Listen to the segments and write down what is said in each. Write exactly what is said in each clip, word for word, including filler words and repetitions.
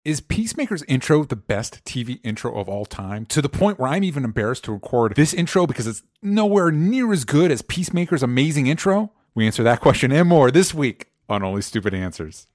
Is Peacemaker's intro the best T V intro of all time? To the point where I'm even embarrassed to record this intro because it's nowhere near as good as Peacemaker's amazing intro? We answer that question and more this week on Only Stupid Answers.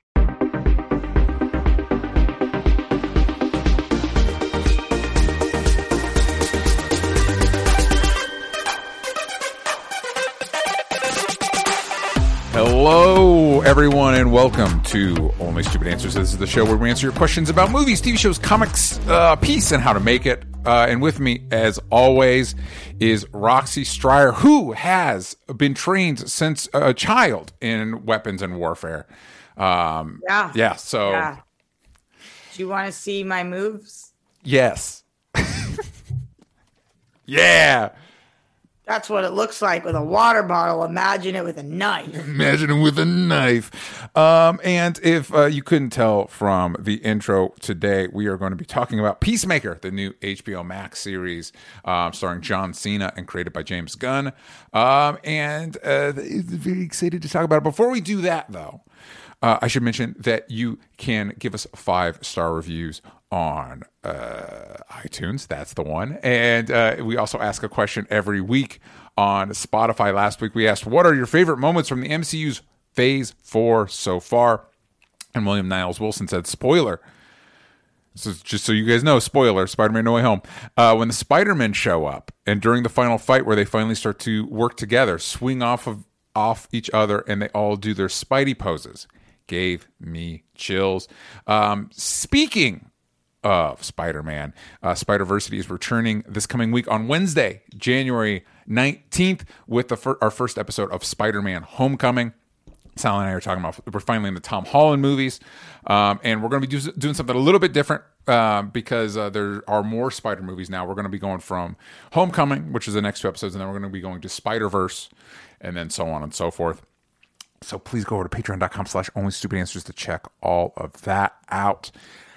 Hello, everyone, and welcome to Only Stupid Answers. This is the show where we answer your questions about movies, T V shows, comics, uh, peace, and how to make it. Uh, and with me, as always, is Roxy Stryer, who has been trained since a child in weapons and warfare. Um, yeah. Yeah, so... Yeah. Do you want to see my moves? Yes. Yeah. That's what it looks like with a water bottle. Imagine it with a knife. Imagine it with a knife. Um, and if uh, you couldn't tell from the intro today, we are going to be talking about Peacemaker, the new H B O Max series um, starring John Cena and created by James Gunn. Um, and uh, very excited to talk about it. Before we do that, though, uh, I should mention that you can give us five-star reviews on uh, iTunes. That's the one. And uh, we also ask a question every week on Spotify. Last week we asked, what are your favorite moments from the M C U's Phase four so far? And William Niles Wilson said, spoiler. So just so you guys know, spoiler, Spider-Man No Way Home. Uh, when the Spider-Men show up and during the final fight where they finally start to work together, swing off of off each other, and they all do their Spidey poses, gave me chills. Um, speaking of Spider-Man, uh, Spider-Versity is returning this coming week on Wednesday, January nineteenth, with the fir- our first episode of Spider-Man Homecoming. Sal and I are talking about, we're finally in the Tom Holland movies, um, and we're going to be do- doing something a little bit different uh, because uh, there are more Spider movies now. We're going to be going from Homecoming, which is the next two episodes, and then we're going to be going to Spider-Verse, and then so on and so forth. So please go over to patreon.com slash only stupid answers to check all of that out.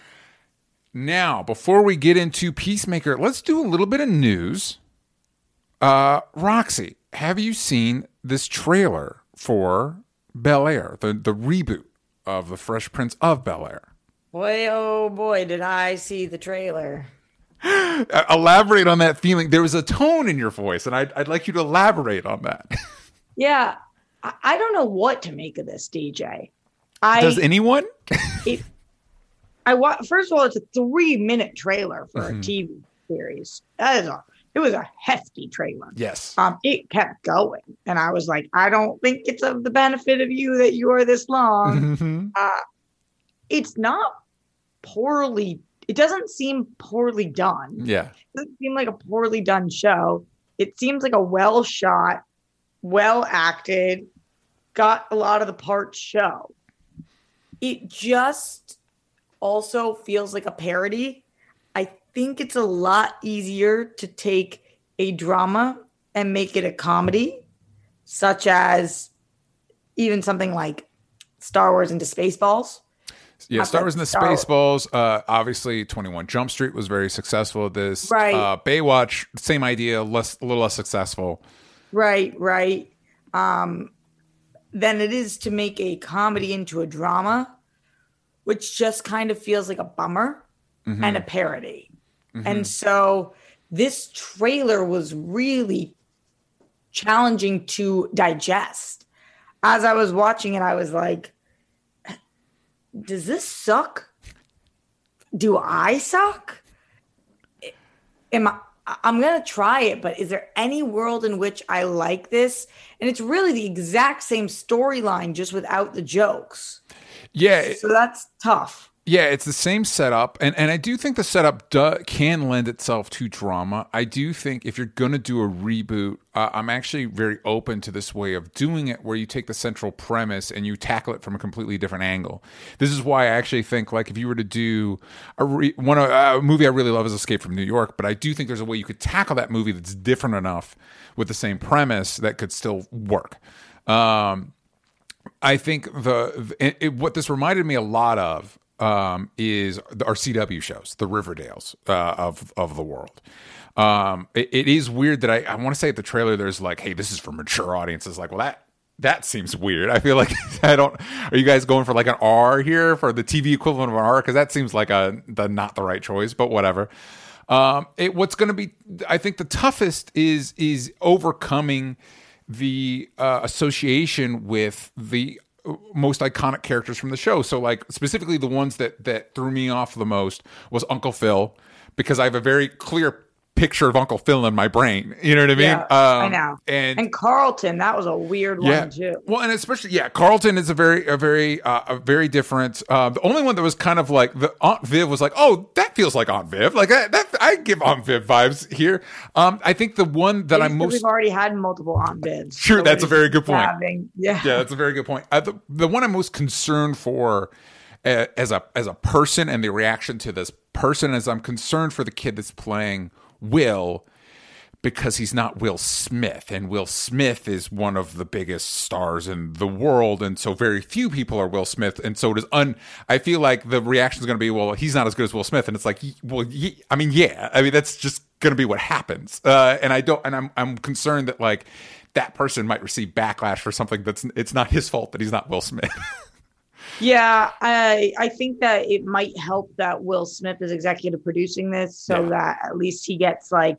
Now, before we get into Peacemaker, let's do a little bit of news. Uh, Roxy, have you seen this trailer for Bel-Air, the, the reboot of The Fresh Prince of Bel-Air? Boy, oh boy, did I see the trailer. Elaborate on that feeling. There was a tone in your voice, and I'd, I'd like you to elaborate on that. Yeah, I, I don't know what to make of this, D J. I, Does anyone? it, I wa- First of all, it's a three-minute trailer for Mm-hmm. a T V series. That is a It was a hefty trailer. Yes. Um, it kept going. And I was like, I don't think it's of the benefit of you that you are this long. Mm-hmm. Uh, it's not poorly, it doesn't seem poorly done. Yeah. It doesn't seem like a poorly done show. It seems like a well shot, well acted, got a lot of the parts show. It just also feels like a parody. I think it's a lot easier to take a drama and make it a comedy, such as even something like Star Wars into Spaceballs. Yeah, Star Wars into Spaceballs. Uh, obviously, twenty-one Jump Street was very successful at this. Right. Uh, Baywatch, same idea, less a little less successful. Right, right. Um, than it is to make a comedy into a drama, which just kind of feels like a bummer Mm-hmm. and a parody. Mm-hmm. And so this trailer was really challenging to digest. As I was watching it, I was like, does this suck? Do I suck? Am I, I'm going to try it, but is there any world in which I like this? And it's really the exact same storyline, just without the jokes. Yeah. So that's tough. Yeah, it's the same setup, and, and I do think the setup do, can lend itself to drama. I do think if you're going to do a reboot, uh, I'm actually very open to this way of doing it where you take the central premise and you tackle it from a completely different angle. This is why I actually think, like, if you were to do a, re, one, uh, a movie I really love is Escape from New York, but I do think there's a way you could tackle that movie that's different enough with the same premise that could still work. Um, I think the it, it, what this reminded me a lot of Um, is our C W shows, the Riverdales uh, of of the world. Um, it, it is weird that I, I want to say at the trailer there's like, hey, this is for mature audiences. Like, well, that that seems weird. I feel like I don't. Are you guys going for like an R here for the T V equivalent of an R? Because that seems like a the not the right choice. But whatever. Um, it, what's going to be, I think, the toughest is is overcoming the uh, association with the most iconic characters from the show. So, like specifically, the ones that that threw me off the most was Uncle Phil, because I have a very clear picture of Uncle Phil in my brain. You know what I mean? Yeah, um, I know. And, and Carlton, that was a weird yeah, one too. Well, and especially yeah, Carlton is a very a very uh, a very different. Uh, the only one that was kind of like the Aunt Viv was like, oh, that feels like Aunt Viv. Like that, that I give Aunt Viv vibes here. Um, I think the one that I'm most we've already had multiple Aunt Vivs. True, so that's a very good point. Having, yeah, yeah, that's a very good point. Uh, the the one I'm most concerned for uh, as a as a person and the reaction to this person is I'm concerned for the kid that's playing Will, because he's not Will Smith, and Will Smith is one of the biggest stars in the world, and so very few people are Will Smith, and so it is un. I feel like the reaction is going to be, well, he's not as good as Will Smith, and it's like, well, I mean, yeah, I mean that's just going to be what happens, uh, and I don't, and I'm I'm concerned that like that person might receive backlash for something that's it's not his fault that he's not Will Smith. Yeah, I I think that it might help that Will Smith is executive producing this, so Yeah. that at least he gets like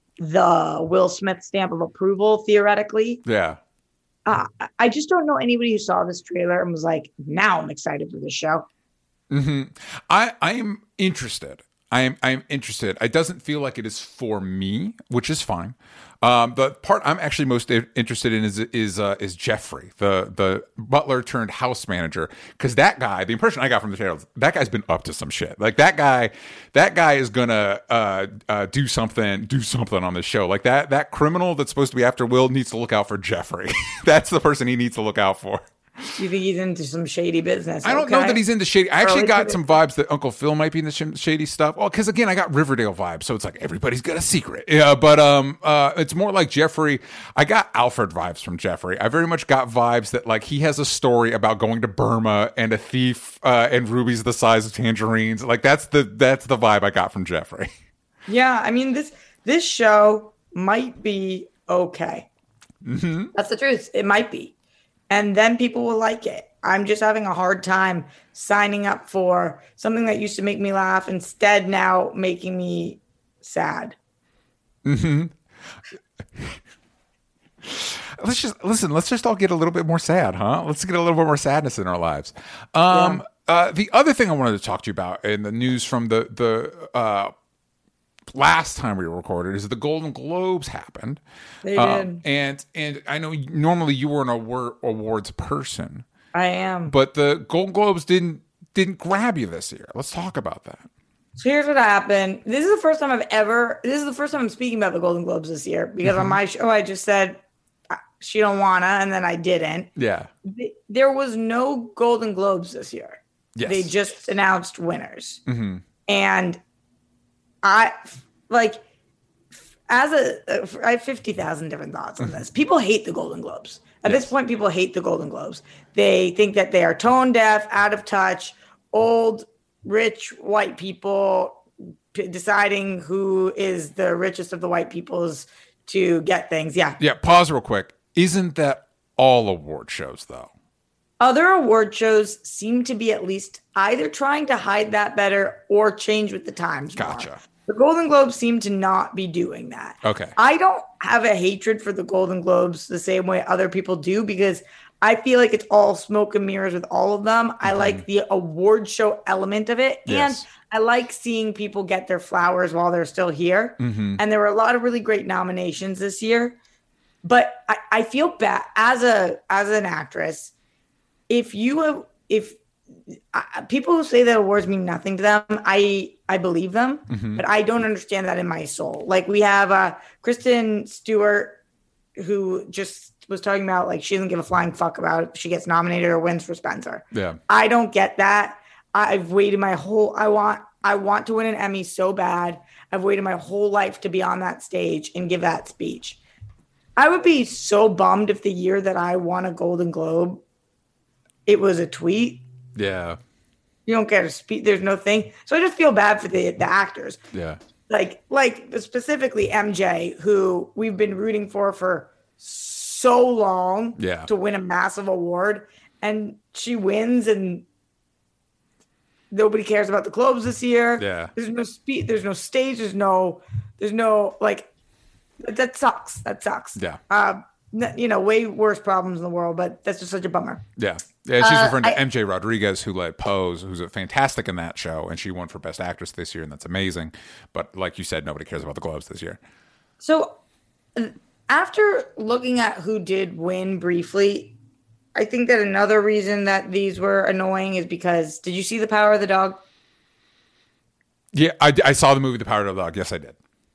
the Will Smith stamp of approval, theoretically. Yeah. Uh, I just don't know anybody who saw this trailer and was like, now I'm excited for this show. Mm-hmm. I I am interested. I am I am interested. It doesn't feel like it is for me, which is fine. Um, the part I'm actually most interested in is is uh, is Jeffrey, the the butler turned house manager, because that guy, the impression I got from the trailer, that guy's been up to some shit. Like that guy, that guy is gonna uh, uh, do something, do something on this show. Like that that criminal that's supposed to be after Will needs to look out for Jeffrey. That's the person he needs to look out for. You think he's into some shady business? I don't okay. know that he's into shady. I actually Early got to some vibes that Uncle Phil might be into sh- shady stuff. Well, because again, I got Riverdale vibes, so it's like everybody's got a secret. Yeah, but um, uh, it's more like Jeffrey. I got Alfred vibes from Jeffrey. I very much got vibes that like he has a story about going to Burma and a thief uh, and rubies the size of tangerines. Like that's the that's the vibe I got from Jeffrey. Yeah, I mean this this show might be okay. Mm-hmm. That's the truth. It might be, and then people will like it. I'm just having a hard time signing up for something that used to make me laugh instead now making me sad. Mm-hmm. Let's just listen. Let's just all get a little bit more sad, huh? Let's get a little bit more sadness in our lives. Um, yeah. uh, the other thing I wanted to talk to you about in the news from the the uh, last time we recorded is the Golden Globes happened. They um, did, and and I know normally you were an award, awards person. I am, but the Golden Globes didn't didn't grab you this year. Let's talk about that. So here's what happened. This is the first time I've ever. This is the first time I'm speaking about the Golden Globes this year, because mm-hmm. on my show I just said she don't wanna, and then I didn't. Yeah. There was no Golden Globes this year. Yes. They just announced winners, mm-hmm. and I like as a. I have fifty thousand different thoughts on this. People hate the Golden Globes. At yes. this point, people hate the Golden Globes. They think that they are tone deaf, out of touch, old, rich white people p- deciding who is the richest of the white peoples to get things. Yeah. Yeah. Pause real quick. Isn't that all award shows, though? Other award shows seem to be at least either trying to hide that better or change with the times. Gotcha. More. The Golden Globes seem to not be doing that. Okay. I don't have a hatred for the Golden Globes the same way other people do, because I feel like it's all smoke and mirrors with all of them. Mm-hmm. I like the award show element of it. Yes. And I like seeing people get their flowers while they're still here. Mm-hmm. And there were a lot of really great nominations this year. But I, I feel bad as a as an actress. If you have, if uh, people who say that awards mean nothing to them, I I believe them, mm-hmm. but I don't understand that in my soul. Like we have uh, Kristen Stewart, who just was talking about like she doesn't give a flying fuck about it. She gets nominated or wins for Spencer. Yeah, I don't get that. I've waited my whole. I want I want to win an Emmy so bad. I've waited my whole life to be on that stage and give that speech. I would be so bummed if the year that I won a Golden Globe, it was a tweet. Yeah. You don't get a speech. There's no thing. So I just feel bad for the, the actors. Yeah. Like, like specifically M J, who we've been rooting for for so long yeah. to win a massive award, and she wins, and nobody cares about the Globes this year. Yeah. There's no speed. There's no stage. There's no. There's no like. That sucks. That sucks. Yeah. Uh, you know, way worse problems in the world, but that's just such a bummer. Yeah. Yeah, she's Uh, referring to I- M J Rodriguez, who led Pose, who's a fantastic in that show, and she won for Best Actress this year, and that's amazing. But like you said, nobody cares about the Globes this year. So, uh, after looking at who did win briefly, I think that another reason that these were annoying is because did you see The Power of the Dog? Yeah, I, I saw the movie The Power of the Dog. Yes, I did.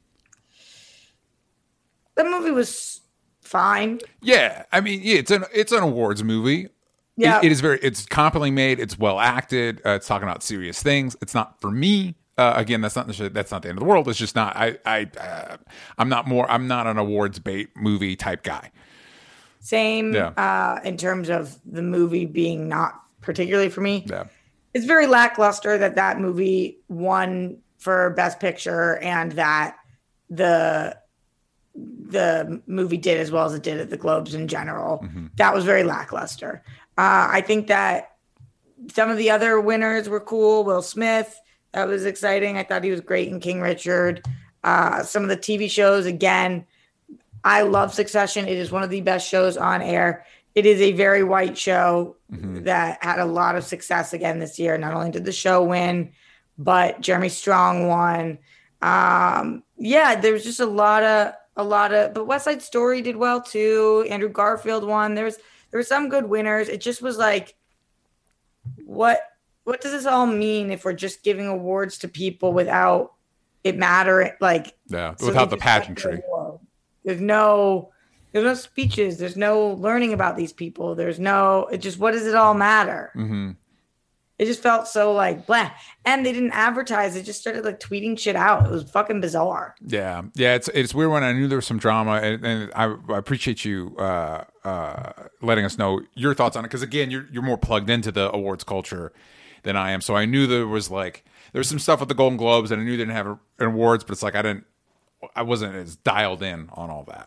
The movie was fine. Yeah, I mean, yeah, it's an it's an awards movie. Yeah. It, it is very. It's competently made. It's well acted. Uh, it's talking about serious things. It's not for me. Uh, again, that's not the- that's not the end of the world. It's just not. I I uh, I'm not more. I'm not an awards bait movie type guy. Same Yeah. uh, in terms of the movie being not particularly for me. Yeah. It's very lackluster that that movie won for Best Picture and that the the movie did as well as it did at the Globes in general. Mm-hmm. That was very lackluster. Uh, I think that some of the other winners were cool. Will Smith, that was exciting. I thought he was great in King Richard. Uh, some of the T V shows, again, I love Succession. It is one of the best shows on air. It is a very white show Mm-hmm. that had a lot of success again this year. Not only did the show win, but Jeremy Strong won. Um, yeah, there was just a lot of a lot of. But West Side Story did well too. Andrew Garfield won. There's there were some good winners. It just was like, what what does this all mean if we're just giving awards to people without it mattering? Like, Yeah, so without they the just got pageantry. the award. There's no. There's no speeches. There's no learning about these people. There's no, it just, what does it all matter? Mm-hmm. It just felt so like blah. And they didn't advertise. They just started like tweeting shit out. It was fucking bizarre. Yeah, yeah, it's it's weird when I knew there was some drama, and, and I, I appreciate you uh, uh, letting us know your thoughts on it, because again, you're you're more plugged into the awards culture than I am. So I knew there was like there was some stuff with the Golden Globes, and I knew they didn't have an awards, but it's like I didn't, I wasn't as dialed in on all that.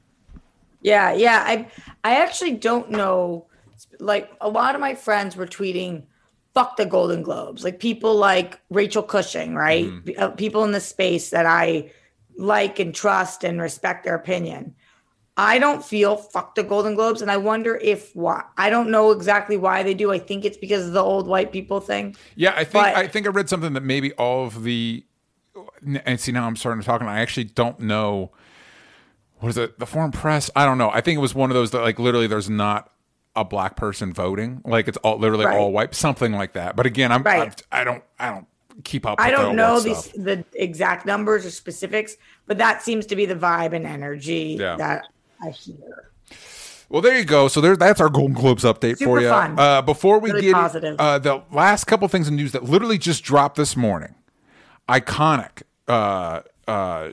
Yeah, yeah. I I actually don't know. Like a lot of my friends were tweeting, "Fuck the Golden Globes." Like people like Rachel Cushing, right? Mm-hmm. Uh, people in the space that I like and trust and respect their opinion. I don't feel fuck the Golden Globes, and I wonder if why. I don't know exactly why they do. I think it's because of the old white people thing. Yeah, I think But- I think I read something that maybe all of the, and see now I'm starting to talk, and I actually don't know. What is it? The Foreign Press? I don't know. I think it was one of those that like literally there's not a black person voting. Like it's all literally Right. all white, something like that. But again, I'm, Right. I'm I don't I don't keep up. I with don't the know award these stuff. the exact numbers or specifics, but that seems to be the vibe and energy Yeah. that I hear. Well, there you go. So there, that's our Golden Globes update for Super you. fun. Uh, before we Really get positive. uh, the last couple things in news that literally just dropped this morning, iconic. Uh, uh,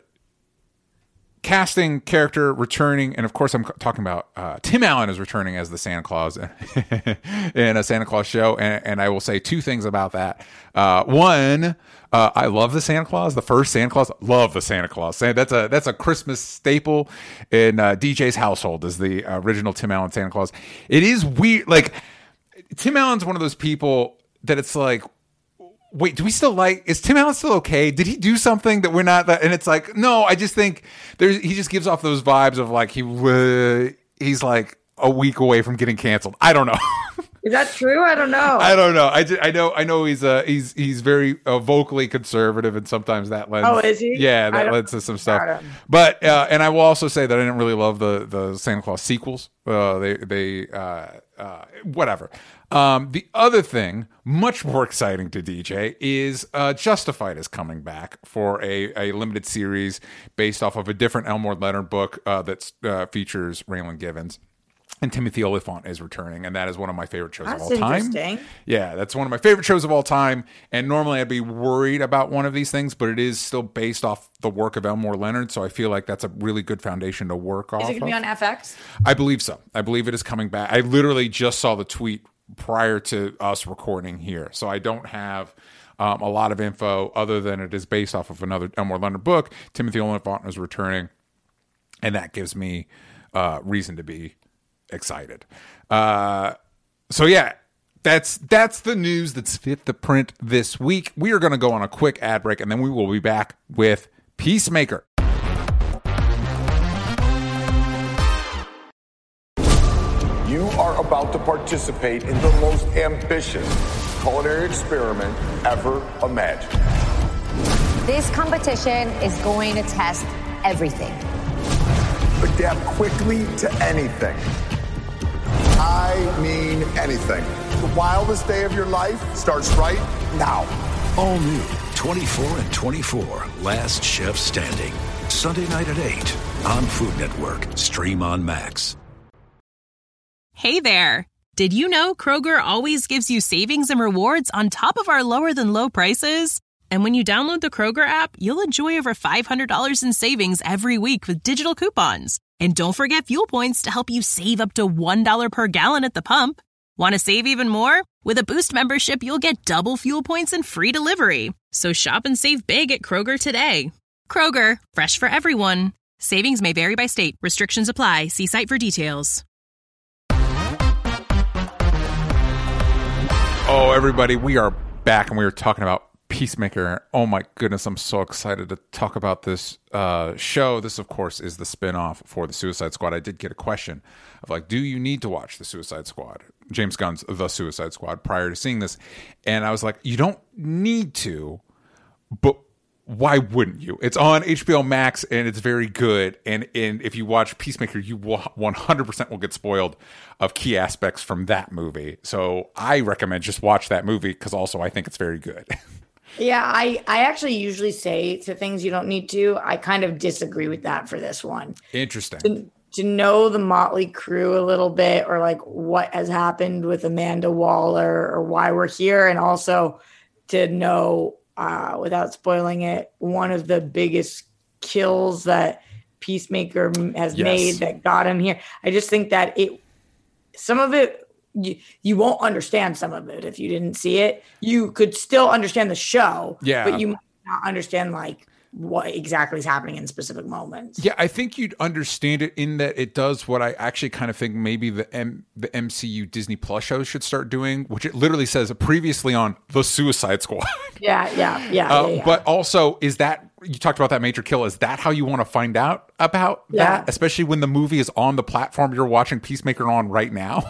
casting character returning, and of course I'm talking about uh, Tim Allen is returning as the Santa Claus in a Santa Claus show, and, and I will say two things about that. Uh, one, uh, I love the Santa Claus, the first Santa Claus. Love the Santa Claus. Say that's a that's a Christmas staple in uh, D J's household. Is the original Tim Allen Santa Claus. It is weird. Like Tim Allen's one of those people that it's like, wait, do we still like, is Tim Allen still okay? Did he do something that we're not that? And it's like, no, I just think there's, he just gives off those vibes of like, he, uh, he's like a week away from getting canceled. I don't know. Is that true? I don't know. I don't know. I, just, I know, I know he's, uh, he's, he's very uh, vocally conservative, and sometimes that lends, Oh, is he? Yeah, I that don't- lends to some Got stuff. him. But, uh, and I will also say that I didn't really love the, the Santa Claus sequels. Uh, they, they, uh, uh, whatever. Um, the other thing, much more exciting to D J, is uh, Justified is coming back for a, a limited series based off of a different Elmore Leonard book uh, that uh, features Raylan Givens. And Timothy Olyphant is returning, and that is one of my favorite shows That's of all time. interesting. Yeah, that's one of my favorite shows of all time. And normally I'd be worried about one of these things, but it is still based off the work of Elmore Leonard, so I feel like that's a really good foundation to work off Is it going to of. be on F X? I believe so. I believe it is coming back. I literally just saw the tweet prior to us recording here, so I don't have um, a lot of info other than it is based off of another Elmore Leonard book. Timothy Olyphant is returning, and that gives me uh, reason to be excited. Uh, so yeah, that's that's the news that's fit the print this week. We are going to go on a quick ad break, and then we will be back with Peacemaker. You are about to participate in the most ambitious culinary experiment ever imagined. This competition is going to test everything. Adapt quickly to anything. I mean anything. The wildest day of your life starts right now. All new twenty-four and twenty-four, Last Chef Standing. Sunday night at eight on Food Network. Stream on Max. Hey there. Did you know Kroger always gives you savings and rewards on top of our lower than low prices? And when you download the Kroger app, you'll enjoy over five hundred dollars in savings every week with digital coupons. And don't forget fuel points to help you save up to one dollar per gallon at the pump. Want to save even more? With a Boost membership, you'll get double fuel points and free delivery. So shop and save big at Kroger today. Kroger, fresh for everyone. Savings may vary by state. Restrictions apply. See site for details. Oh, everybody, we are back, and we are talking about Peacemaker. Oh my goodness, I'm so excited to talk about this uh, show. This, of course, is the spin-off for the Suicide Squad. I did get a question of like, do you need to watch the Suicide Squad? James Gunn's The Suicide Squad prior to seeing this. And I was like, you don't need to, but why wouldn't you? It's on H B O Max, and it's very good. And, and if you watch Peacemaker, you will one hundred percent will get spoiled of key aspects from that movie. So I recommend just watch that movie, because also I think it's very good. Yeah, I, I actually usually say to things you don't need to. I kind of disagree with that for this one. Interesting. To, to know the Motley Crue a little bit, or like what has happened with Amanda Waller, or why we're here, and also to know, uh, without spoiling it, one of the biggest kills that Peacemaker has yes. made that got him here. I just think that it, some of it, You, you won't understand some of it if you didn't see it. You could still understand the show, yeah, but you might not understand like what exactly is happening in specific moments. Yeah, I think you'd understand it in that it does what I actually kind of think maybe the M- the M C U Disney Plus shows should start doing, which it literally says previously on The Suicide Squad. Yeah, yeah, yeah, uh, yeah, yeah. But also, is that, you talked about that major kill, is that how you want to find out about Yeah. that? Especially when the movie is on the platform you're watching Peacemaker on right now?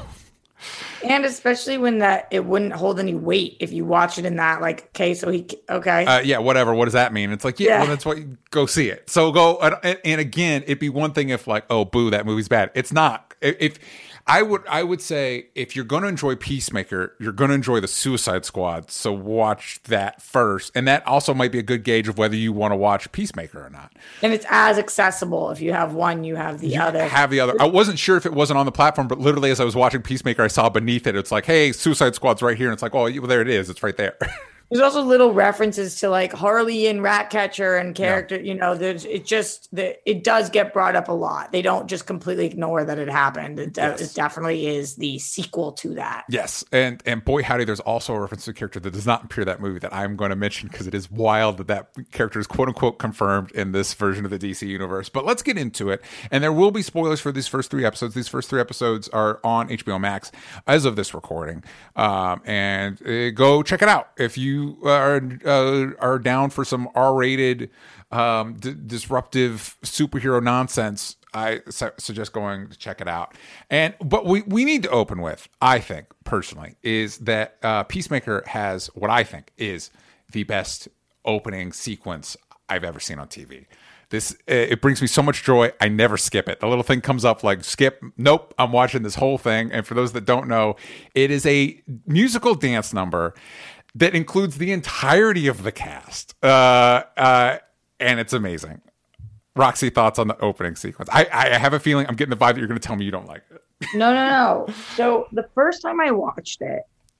And especially when that it wouldn't hold any weight if you watch it in that, like, okay, so he, okay. Uh, yeah, whatever. What does that mean? It's like, yeah, Yeah. well, that's what, go see it. So go, and, and again, it'd be one thing if like, oh, boo, that movie's bad. It's not. If, if I would, I would say if you're going to enjoy Peacemaker, you're going to enjoy the Suicide Squad. So watch that first. And that also might be a good gauge of whether you want to watch Peacemaker or not. And it's as accessible. If you have one, you have the You other. have the other. I wasn't sure if it wasn't on the platform, but literally as I was watching Peacemaker, I saw beneath it, it's like, hey, Suicide Squad's right here. And it's like, oh, well, there it is. It's right there. There's also little references to like Harley and Ratcatcher and character, yeah. you know, there's, it just, the, it does get brought up a lot. They don't just completely ignore that it happened. It, yes. it definitely is the sequel to that. Yes. And, and boy, howdy, there's also a reference to a character that does not appear in that movie that I'm going to mention, because it is wild that that character is quote unquote confirmed in this version of the D C universe. But let's get into it. And there will be spoilers for these first three episodes. These first three episodes are on H B O Max as of this recording. Um, and uh, go check it out if you are uh, are down for some R-rated um, d- disruptive superhero nonsense. I su- suggest going to check it out. And but we we need to open with, I think personally, is that uh, Peacemaker has what I think is the best opening sequence I've ever seen on T V. This it brings me so much joy. I never skip it. The little thing comes up like skip. Nope, I'm watching this whole thing. And for those that don't know, it is a musical dance number that includes the entirety of the cast, uh, uh, and it's amazing. Roxy, thoughts on the opening sequence? I, I have a feeling I'm getting the vibe that you're going to tell me you don't like it. No, no, no. So the first time I watched it,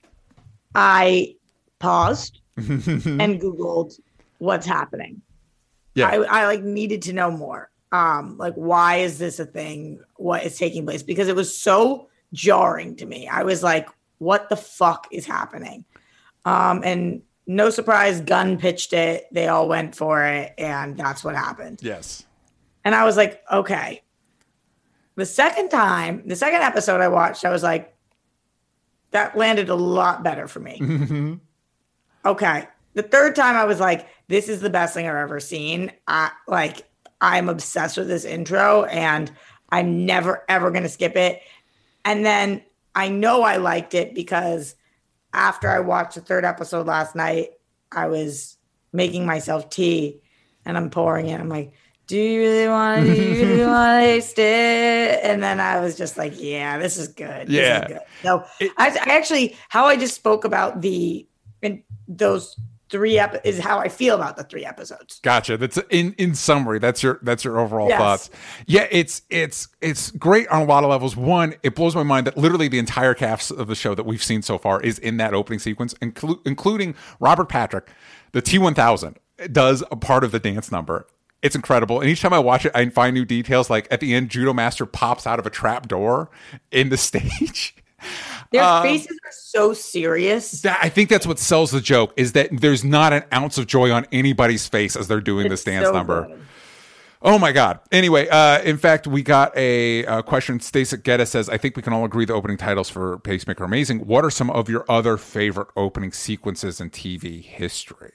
I paused and Googled what's happening. Yeah, I, I like needed to know more. Um, like, why is this a thing? What is taking place? Because it was so jarring to me. I was like, what the fuck is happening? Um, and no surprise, Gunn pitched it. They all went for it, and that's what happened. Yes. And I was like, okay, The second time, the second episode I watched, I was like, that landed a lot better for me. Mm-hmm. Okay. The third time I was like, this is the best thing I've ever seen. I like, I'm obsessed with this intro and I'm never, ever going to skip it. And then I know I liked it because after I watched the third episode last night, I was making myself tea and I'm pouring it. I'm like, do you really want to, do you really want to taste it? And then I was just like, yeah, this is good. Yeah. This is good. So I, I actually, how I just spoke about the, in those three ep- is how I feel about the three episodes. Gotcha. That's in in summary. That's your that's your overall Yes. thoughts. Yeah, it's it's it's great on a lot of levels. One, it blows my mind that literally the entire cast of the show that we've seen so far is in that opening sequence, inclu- including Robert Patrick, the T one thousand does a part of the dance number. It's incredible. And each time I watch it, I find new details. Like at the end, Judo Master pops out of a trap door in the stage. Their Um, faces are so serious. That, I think that's what sells the joke, is that there's not an ounce of joy on anybody's face as they're doing this It's dance so number. good. Oh my God. Anyway, uh, in fact, we got a, a question. Stacey Geddes says, I think we can all agree the opening titles for Pacemaker are amazing. What are some of your other favorite opening sequences in T V history?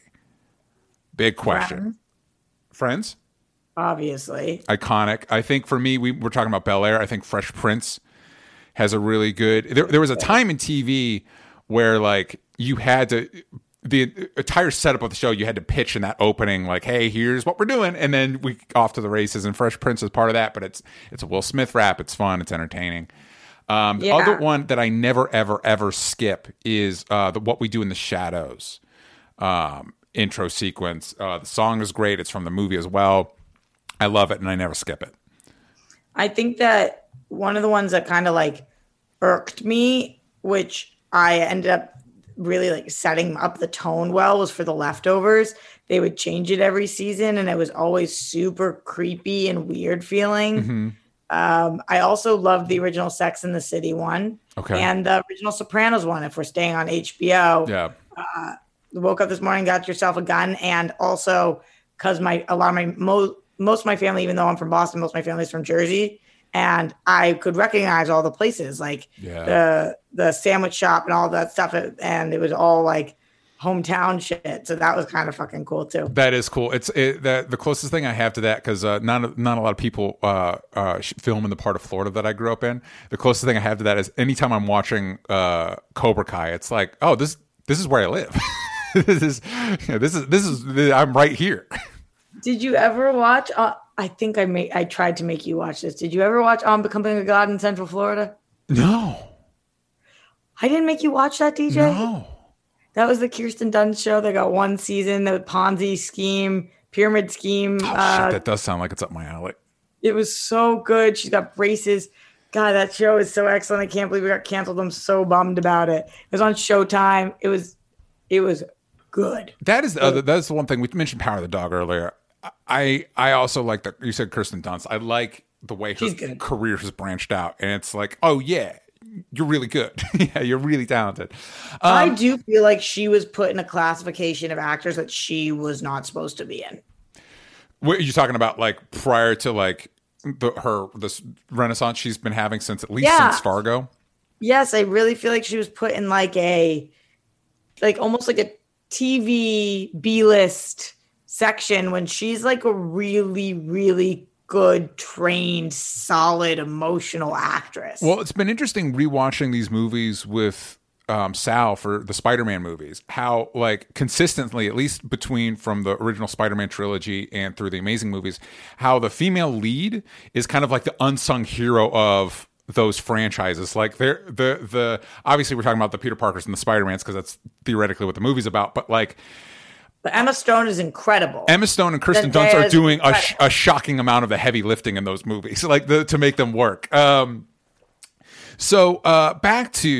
Big question. Friends, Friends? obviously. Iconic. I think for me, we were talking about Bel Air. I think Fresh Prince has a really good. There, there was a time in T V where like you had to the entire setup of the show. You had to pitch in that opening, like, "Hey, here's what we're doing," and then we off to the races. And Fresh Prince is part of that, but it's it's a Will Smith rap. It's fun. It's entertaining. Um, the Yeah. other one that I never ever ever skip is uh, the What We Do in the Shadows um, intro sequence. Uh, the song is great. It's from the movie as well. I love it, and I never skip it. I think that one of the ones that kind of like irked me, which I ended up really like setting up the tone well, was for The Leftovers. They would change it every season and it was always super creepy and weird feeling. Mm-hmm. Um, I also loved the original Sex and the City one. Okay. And the original Sopranos one, if we're staying on H B O. Yeah. Uh, woke up this morning, got yourself a gun. And also because my, a lot of my, mo- most of my family, even though I'm from Boston, most of my family is from Jersey. And I could recognize all the places, like Yeah. the the sandwich shop and all that stuff. And it was all like hometown shit. So that was kind of fucking cool too. That is cool. It's it, the the closest thing I have to that, because uh, not not a lot of people uh, uh, film in the part of Florida that I grew up in. The closest thing I have to that is anytime I'm watching uh, Cobra Kai, it's like, oh, this this is where I live. this is you know, this is this is I'm right here. Did you ever watch? Uh, I think I made. I tried to make you watch this. Did you ever watch On Becoming a God in Central Florida? No, I didn't make you watch that, D J. no. That was the Kirsten Dunst show. They got one season. The Ponzi scheme, pyramid scheme. Oh, uh, shit, that does sound like it's up my alley. It was so good. She's got braces. God, that show is so excellent. I can't believe it got canceled. I'm so bummed about it. It was on Showtime. It was, it was good. That is the other. That's the one thing we mentioned. Power of the Dog earlier. I I also like that you said Kirsten Dunst. I like the way her She's good. career has branched out, and it's like, oh yeah, you're really good. Yeah, you're really talented. Um, I do feel like she was put in a classification of actors that she was not supposed to be in. What are you talking about? Like prior to like the her this renaissance she's been having since at least Yeah. since Fargo. Yes, I really feel like she was put in like a, like almost like a T V B-list section when she's like a really, really good, trained, solid, emotional actress. Well, it's been interesting rewatching these movies with um, Sal for the Spider-Man movies. How like consistently, at least between from the original Spider-Man trilogy and through the Amazing movies, how the female lead is kind of like the unsung hero of those franchises. Like they're the the obviously we're talking about the Peter Parkers and the Spider-Mans because that's theoretically what the movie's about. But like But Emma Stone is incredible. Emma Stone and Kristen Zendaya Dunst are is doing a, sh- incredible. a shocking amount of the heavy lifting in those movies, like the, to make them work. Um, so uh, back to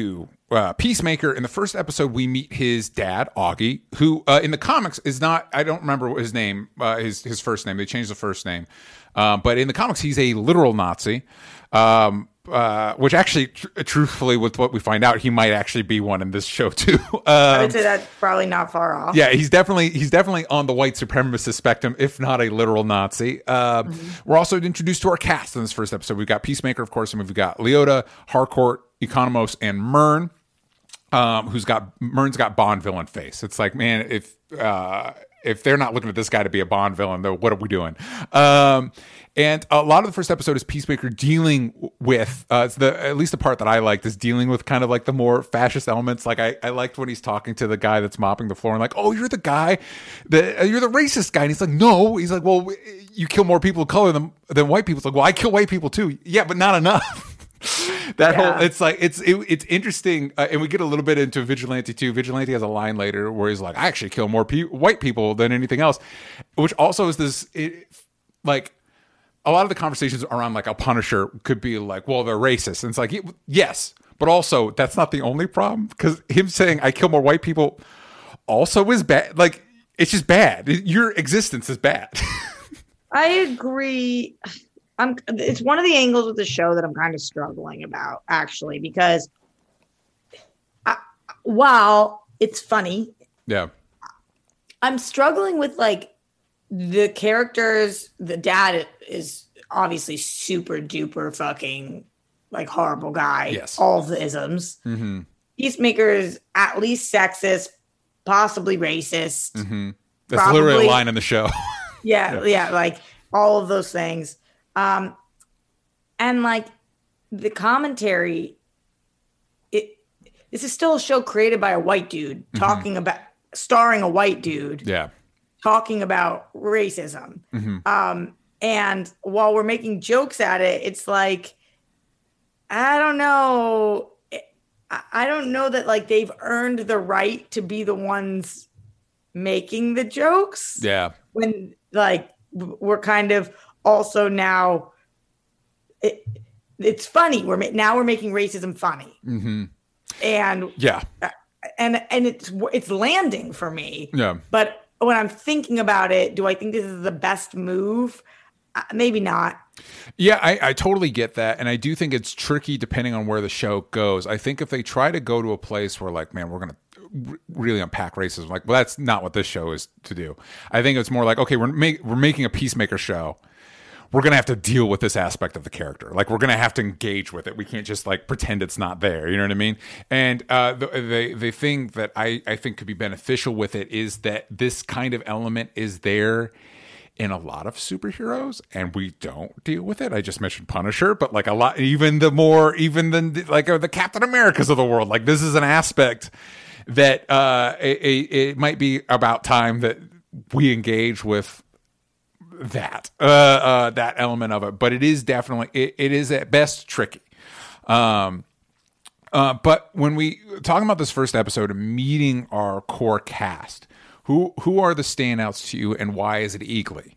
uh, Peacemaker. In the first episode, we meet his dad, Augie, who uh, in the comics is not, I don't remember what his name, uh, his, his first name. They changed the first name. Uh, but in the comics, he's a literal Nazi. Um, uh, which actually, tr- truthfully, with what we find out, he might actually be one in this show too. Um, I would say that's probably not far off. Yeah, he's definitely he's definitely on the white supremacist spectrum, if not a literal Nazi. Uh, mm-hmm. We're also introduced to our cast in this first episode. We've got Peacemaker, of course, and we've got Leota, Harcourt, Economos, and Myrn. Um, who's got Myrn's got Bond villain face. It's like, man, if uh, if they're not looking at this guy to be a Bond villain, though, what are we doing? Um, and a lot of the first episode is Peacemaker dealing with, uh, it's the at least the part that I liked is dealing with kind of like the more fascist elements. Like I, I liked when he's talking to the guy that's mopping the floor and like, oh, you're the guy, the you're the racist guy. And he's like, no. He's like, well, you kill more people of color than than white people. It's like, well, I kill white people too. Yeah, but not enough. That yeah. whole it's like it's it, it's interesting, uh, and we get a little bit into Vigilante too. Vigilante has a line later where he's like, "I actually kill more pe- white people than anything else," which also is this it, like a lot of the conversations around like a Punisher could be like, "Well, they're racist," and it's like, yes, but also that's not the only problem because him saying "I kill more white people" also is bad. Like it's just bad. Your existence is bad. I agree. I'm, it's one of the angles of the show that I'm kind of struggling about, actually, because I, while it's funny, yeah, I'm struggling with like the characters. The dad is obviously super duper fucking like horrible guy. Yes, all the isms. Mm-hmm. Peacemaker is at least sexist, possibly racist. Mm-hmm. That's probably, literally a line in the show. yeah, yeah, yeah, like all of those things. Um, and like the commentary, it this is still a show created by a white dude talking mm-hmm. about starring a white dude, yeah, talking about racism. Mm-hmm. Um, and while we're making jokes at it, it's like I don't know, I don't know that like they've earned the right to be the ones making the jokes. Yeah, when like we're kind of also now it, it's funny. We're now we're making racism funny. Mm-hmm. And yeah, and and it's it's landing for me. Yeah. But when I'm thinking about it, do I think this is the best move? Uh, maybe not. Yeah, I, I totally get that. And I do think it's tricky depending on where the show goes. I think if they try to go to a place where like, man, we're going to really unpack racism, like, well, that's not what this show is to do. I think it's more like, okay, we're make, we're making a Peacemaker show. We're going to have to deal with this aspect of the character. Like, we're going to have to engage with it. We can't just like pretend it's not there. You know what I mean? And uh, the, the, the thing that I, I think could be beneficial with it is that this kind of element is there in a lot of superheroes, and we don't deal with it. I just mentioned Punisher, but like a lot, even the more, even the like uh, the Captain Americas of the world, like this is an aspect that uh, it, it might be about time that we engage with that uh, uh, that element of it. But it is definitely, it, it is at best tricky. Um, uh, but when we talking about this first episode of meeting our core cast, Who who are the standouts to you, and why is it Eagly?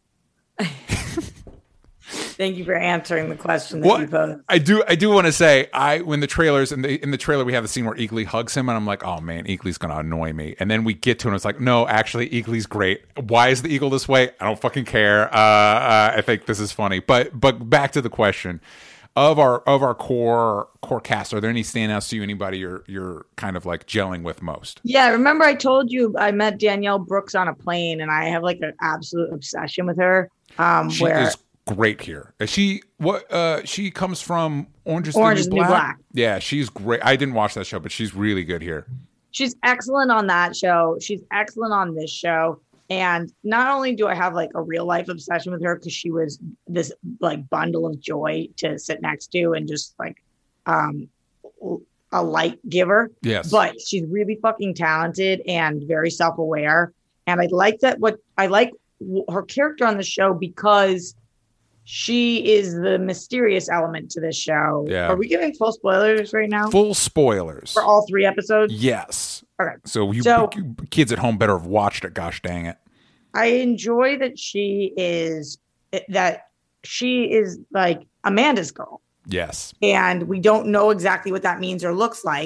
Thank you for answering the question that well, you posed. I do I do want to say I when the trailers in the in the trailer we have the scene where Eagly hugs him, and I'm like, oh man, Eagly's gonna annoy me. And then we get to it, and it's like, no, actually, Eagly's great. Why is the eagle this way? I don't fucking care. Uh, uh, I think this is funny. But but back to the question. Of our of our core core cast, are there any standouts to you? Anybody you're you're kind of like gelling with most? Yeah, remember I told you I met Danielle Brooks on a plane, and I have like an absolute obsession with her. Um, she where is great here. Is she what? Uh, she comes from Orange is Orange the is New New Black? Black. Yeah, she's great. I didn't watch that show, but she's really good here. She's excellent on that show. She's excellent on this show. And not only do I have like a real life obsession with her because she was this like bundle of joy to sit next to and just like um, a light giver. Yes. But she's really fucking talented and very self-aware. And I like that what I like her character on the show because she is the mysterious element to this show. Yeah. Are we giving full spoilers right now? Full spoilers. For all three episodes? Yes. Okay. So you, so, you kids at home better have watched it. Gosh dang it. I enjoy that she is that she is like Amanda's girl. Yes. And we don't know exactly what that means or looks like,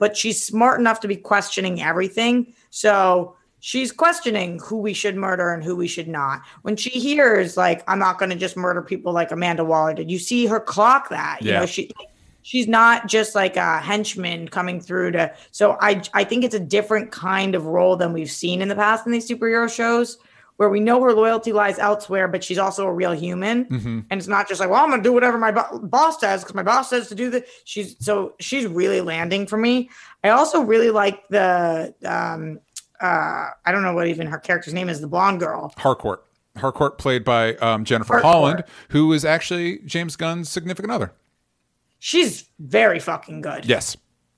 but she's smart enough to be questioning everything. So she's questioning who we should murder and who we should not. When she hears, like, I'm not going to just murder people like Amanda Waller did, you see her clock that. You yeah. know, she she's not just like a henchman coming through to. So I I think it's a different kind of role than we've seen in the past in these superhero shows, where we know her loyalty lies elsewhere, but she's also a real human. Mm-hmm. And it's not just like, well, I'm going to do whatever my bo- boss says because my boss says to do this. She's so she's really landing for me. I also really like the, um, uh, I don't know what even her character's name is, the blonde girl. Harcourt. Harcourt played by um, Jennifer Harcourt. Holland, who is actually James Gunn's significant other. She's very fucking good. Yes.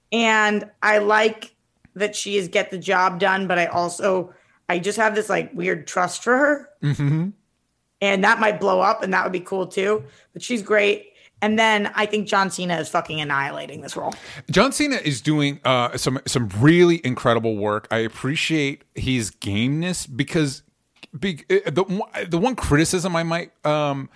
And I like that she is get the job done, but I also... I just have this like weird trust for her. Mm-hmm. And that might blow up and that would be cool too. But she's great. And then I think John Cena is fucking annihilating this role. John Cena is doing uh, some some really incredible work. I appreciate his gameness because be, the, the one criticism I might um,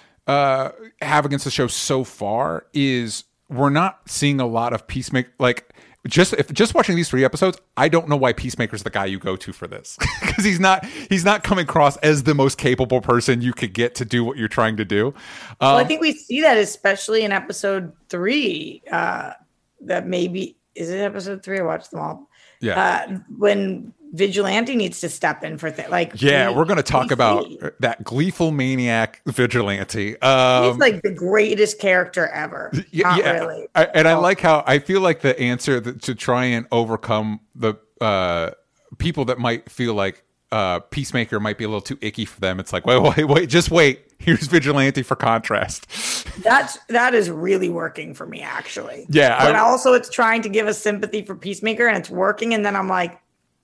uh, have against the show so far is we're not seeing a lot of Peacemaker. Like, Just if just watching these three episodes, I don't know why Peacemaker's the guy you go to for this, because he's not he's not coming across as the most capable person you could get to do what you're trying to do. Um, well, I think we see that especially in episode three. Uh, that maybe is it episode three? I watched them all. Yeah, uh, when Vigilante needs to step in for things like yeah, we, we're going to talk we about see. that gleeful maniac Vigilante. Um, He's like the greatest character ever. Yeah, Not yeah. really. I, and I Oh. like how I feel like the answer that, to try and overcome the uh, people that might feel like uh, Peacemaker might be a little too icky for them. It's like, wait, wait, wait, just wait. Here's Vigilante for contrast. That's that is really working for me, actually. Yeah, but I- also it's trying to give us sympathy for Peacemaker, and it's working. And then I'm like,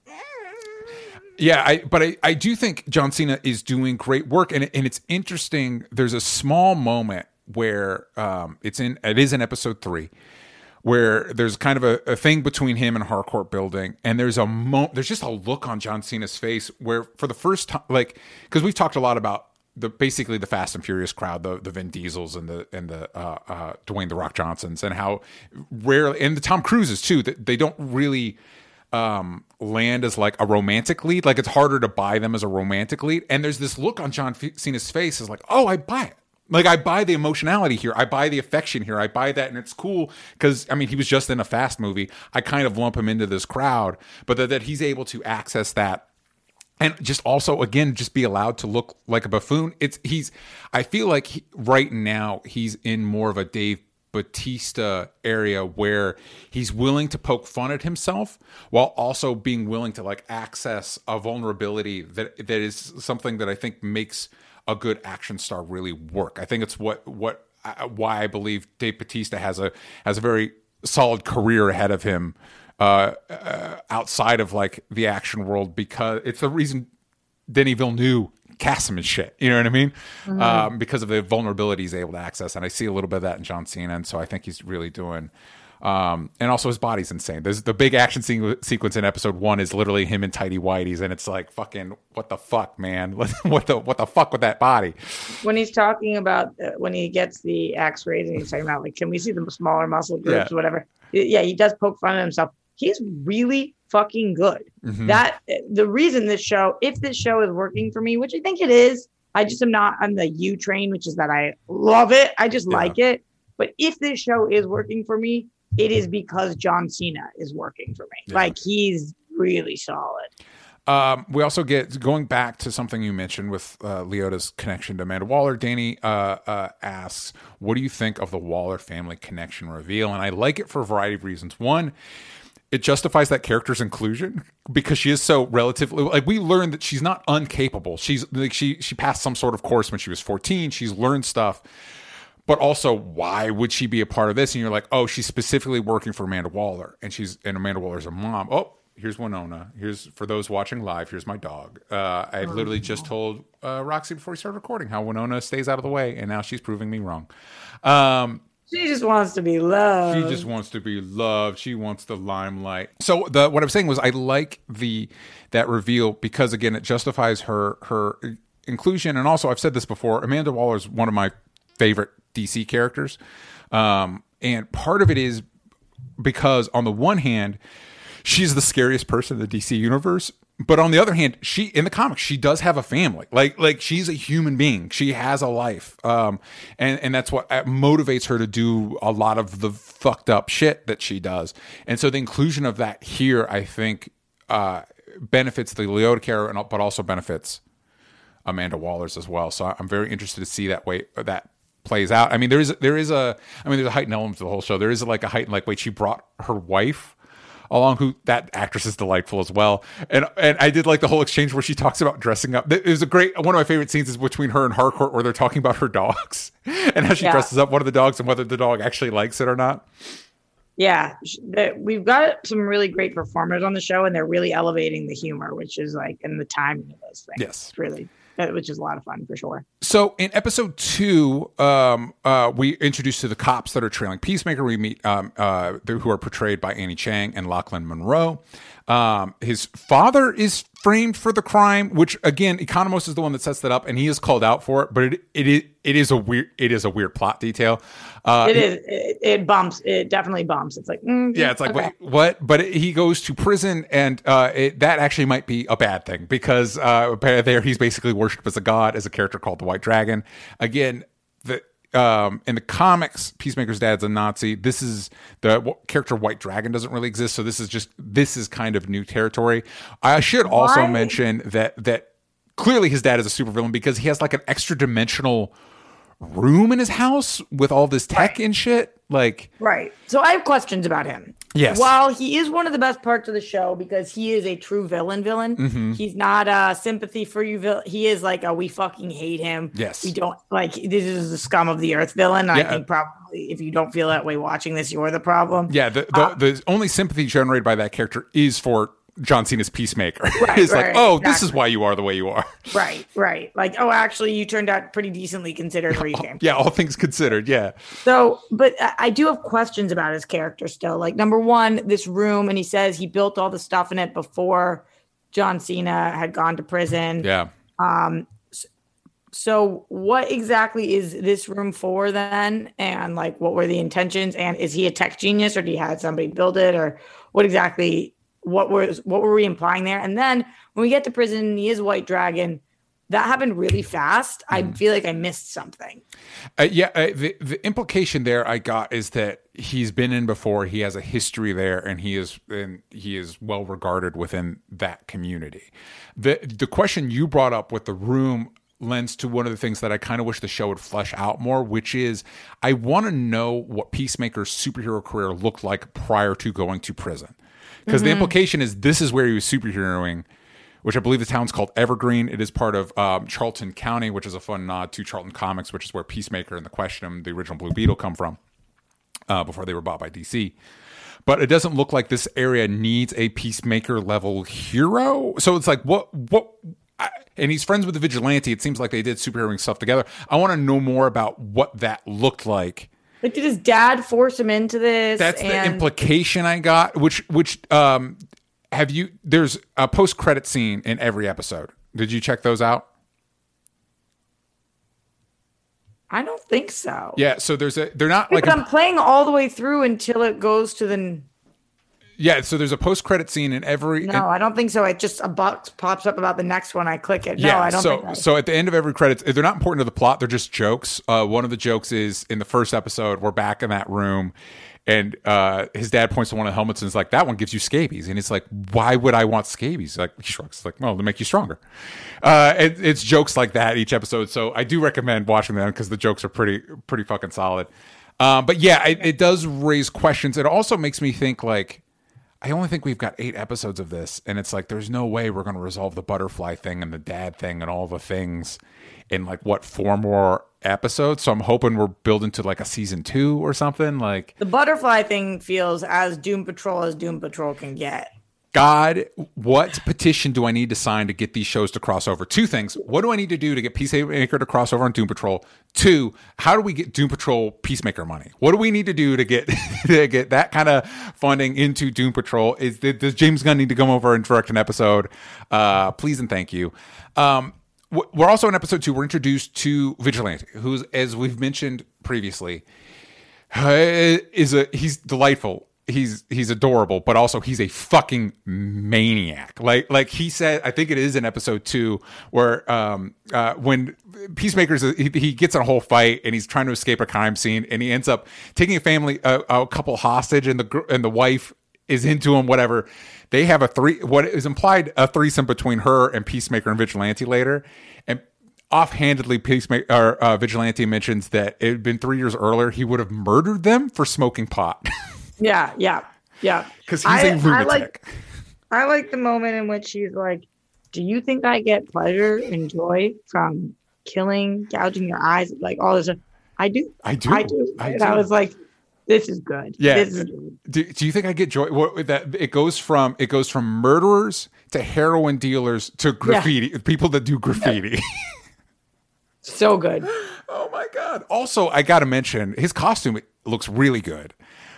Yeah, I, but I, I do think John Cena is doing great work, and and it's interesting. There's a small moment where um, it's in it is in episode three, where there's kind of a, a thing between him and Harcourt building, and there's a mo- there's just a look on John Cena's face where for the first time, like, because we've talked a lot about the basically the Fast and Furious crowd, the the Vin Diesels and the and the uh, uh, Dwayne the Rock Johnsons, and how rarely, and the Tom Cruises too, that they don't really um, land as like a romantic lead. Like, it's harder to buy them as a romantic lead. And there's this look on John Cena's face is like, oh, I buy it. Like, I buy the emotionality here. I buy the affection here. I buy that. And it's cool because, I mean, he was just in a Fast movie. I kind of lump him into this crowd, but that, that he's able to access that. And just also, again, just be allowed to look like a buffoon. It's he's, I feel like he, right now he's in more of a Dave Bautista area where he's willing to poke fun at himself while also being willing to like access a vulnerability that that is something that I think makes a good action star really work. I think it's what what uh, why I believe Dave Bautista has a has a very solid career ahead of him uh, uh, outside of like the action world, because it's the reason Denis Villeneuve cast him and shit, you know what I mean? Mm-hmm. Um, because of the vulnerability he's able to access, and I see a little bit of that in John Cena, and so I think he's really doing. Um, and also his body's insane. There's the big action se- sequence in episode one is literally him in tighty whities, and it's like fucking what the fuck, man? what the what the fuck with that body? When he's talking about uh, when he gets the X-rays and he's talking about like, can we see the smaller muscle groups Yeah. or whatever? Yeah, he does poke fun at himself. He's really fucking good. Mm-hmm. That the reason this show, if this show is working for me, which I think it is, I just am not on the U train, which is that I love it. I just Yeah. like it. But if this show is working for me, it is because John Cena is working for me. Yeah. Like, he's really solid. Um, we also get, going back to something you mentioned with uh, Leota's connection to Amanda Waller, Danny uh, uh, asks, what do you think of the Waller family connection reveal? And I like it for a variety of reasons. One, it justifies that character's inclusion because she is so relatively, like, we learned that she's not incapable. She's like, she, she passed some sort of course when she was fourteen. She's learned stuff. But also, why would she be a part of this? And you're like, oh, she's specifically working for Amanda Waller, and she's and Amanda Waller's a mom. Oh, here's Winona. Here's, for those watching live, here's my dog. Uh, I literally just told uh, Roxy before we started recording how Winona stays out of the way, and now she's proving me wrong. Um, She just wants to be loved. she just wants to be loved. She wants the limelight. So the what I'm saying was I like the that reveal because, again, it justifies her her inclusion, and also I've said this before. Amanda Waller is one of my favorite D C characters, um, and part of it is because on the one hand, she's the scariest person in the D C universe. But on the other hand, she in the comics, she does have a family. Like like she's a human being. She has a life. Um, and, and that's what motivates her to do a lot of the fucked up shit that she does. And so the inclusion of that here, I think, uh, benefits the Leota character, but also benefits Amanda Waller's as well. So I'm very interested to see that way that plays out. I mean, there is there is a I mean, there's a heightened element to the whole show. There is a, like a heightened like wait, she brought her wife along, who that actress is delightful as well. And and I did like the whole exchange where she talks about dressing up. It was a great, one of my favorite scenes is between her and Harcourt where they're talking about her dogs and how she yeah. dresses up one of the dogs and whether the dog actually likes it or not. Yeah, we've got some really great performers on the show, and they're really elevating the humor, which is like, and the timing of those things. Yes. Really, which is a lot of fun for sure. So in episode two, um, uh, we introduced to the cops that are trailing Peacemaker. We meet um, uh, who are portrayed by Annie Chang and Lachlan Monroe. Um, his father is framed for the crime, which again, Economos is the one that sets that up, and he is called out for it. But it it is it is a weird it is a weird plot detail. Uh, it is it, it bumps. It definitely bumps. It's like mm, yeah, it's like okay. wait, what? But it, he goes to prison, and uh, it, that actually might be a bad thing because uh, there he's basically worshipped as a god, as a character called the White Dragon. Again, the. Um, in the comics, Peacemaker's dad's a Nazi. This is the w- character White Dragon doesn't really exist, so this is just this is kind of new territory. I should also Why? mention that that clearly his dad is a supervillain because he has like an extra dimensional room in his house with all this tech right. and shit. Like, right. So I have questions about him. Yes. While he is one of the best parts of the show because he is a true villain villain, mm-hmm. he's not a sympathy for you villain. He is like a we fucking hate him. Yes. We don't like this is the scum of the earth villain. Yeah. I think probably if you don't feel that way watching this, you're the problem. Yeah. The the, um, the only sympathy generated by that character is for John Cena's Peacemaker. Right, it's right, like, oh, exactly. this is why you are the way you are. Right, right. Like, oh, actually, you turned out pretty decently considered where you came from. Yeah, all things considered, yeah. So, but I do have questions about his character still. Like, number one, this room, and he says he built all the stuff in it before John Cena had gone to prison. Yeah. Um. So, what exactly is this room for then? And like, what were the intentions? And is he a tech genius, or did he have somebody build it, or what exactly? What was what were we implying there? And then when we get to prison, he is White Dragon. That happened really fast. I feel like I missed something. Uh, yeah, uh, the the implication there I got is that he's been in before. He has a history there, and he is and he is well regarded within that community. The the question you brought up with the room lends to one of the things that I kind of wish the show would flesh out more, which is I want to know what Peacemaker's superhero career looked like prior to going to prison. Because mm-hmm. the implication is this is where he was superheroing, which I believe the town's called Evergreen. It is part of um, Charlton County, which is a fun nod to Charlton Comics, which is where Peacemaker and the Question, the original Blue Beetle, come from uh, before they were bought by D C. But it doesn't look like this area needs a Peacemaker level hero. So it's like, what, what, I, and he's friends with the Vigilante. It seems like they did superheroing stuff together. I want to know more about what that looked like. Like, did his dad force him into this? That's and- the implication I got, which, which, um, have you, there's a post-credit scene in every episode. Did you check those out? I don't think so. Yeah. So there's a, they're not Because like, I'm playing all the way through until it goes to the, yeah. So there's a post-credit scene in every, no, I don't think so. It just, a box pops up about the next one. I click it. No, yeah, I don't so, think that. So at the end of every credits, they're not important to the plot. They're just jokes. Uh, one of the jokes is in the first episode, we're back in that room and uh, his dad points to one of the helmets and is like, that one gives you scabies. And it's like, why would I want scabies? Like, he shrugs, like, well, to make you stronger. Uh, it, it's jokes like that each episode. So I do recommend watching them because the jokes are pretty, pretty fucking solid. Um, but yeah, it, it does raise questions. It also makes me think like, I only think we've got eight episodes of this, and it's like there's no way we're going to resolve the butterfly thing and the dad thing and all the things in like what four more episodes. So I'm hoping we're building to like a season two or something. Like The butterfly thing feels as Doom Patrol as Doom Patrol can get. God, what petition do I need to sign to get these shows to cross over? Two things. What do I need to do to get Peacemaker to cross over on Doom Patrol? Two, how do we get Doom Patrol Peacemaker money? What do we need to do to get to get that kind of funding into Doom Patrol? Is does James Gunn need to come over and direct an episode? Uh, please and thank you. Um, we're also in episode two. We're introduced to Vigilante, who's, as we've mentioned previously, uh, is a he's delightful. he's he's adorable, but also he's a fucking maniac. Like like he said, I think it is in episode two where um uh when Peacemaker's he, he gets in a whole fight and he's trying to escape a crime scene and he ends up taking a family a, a couple hostage and the gr- and the wife is into him. Whatever, they have a three what is implied a threesome between her and Peacemaker and Vigilante later, and offhandedly Peacemaker or uh, Vigilante mentions that it had been three years earlier he would have murdered them for smoking pot. Yeah, yeah, yeah. Because he's I, a lunatic. I like, I like the moment in which he's like, "Do you think I get pleasure and joy from killing, gouging your eyes, like all this?" I do. I do. I do. I and do. I was like, "This is good. Yeah. This is good." Do, do you think I get joy? What, that it goes from it goes from murderers to heroin dealers to graffiti yeah. people that do graffiti. So good. Oh my god! Also, I got to mention his costume looks really good.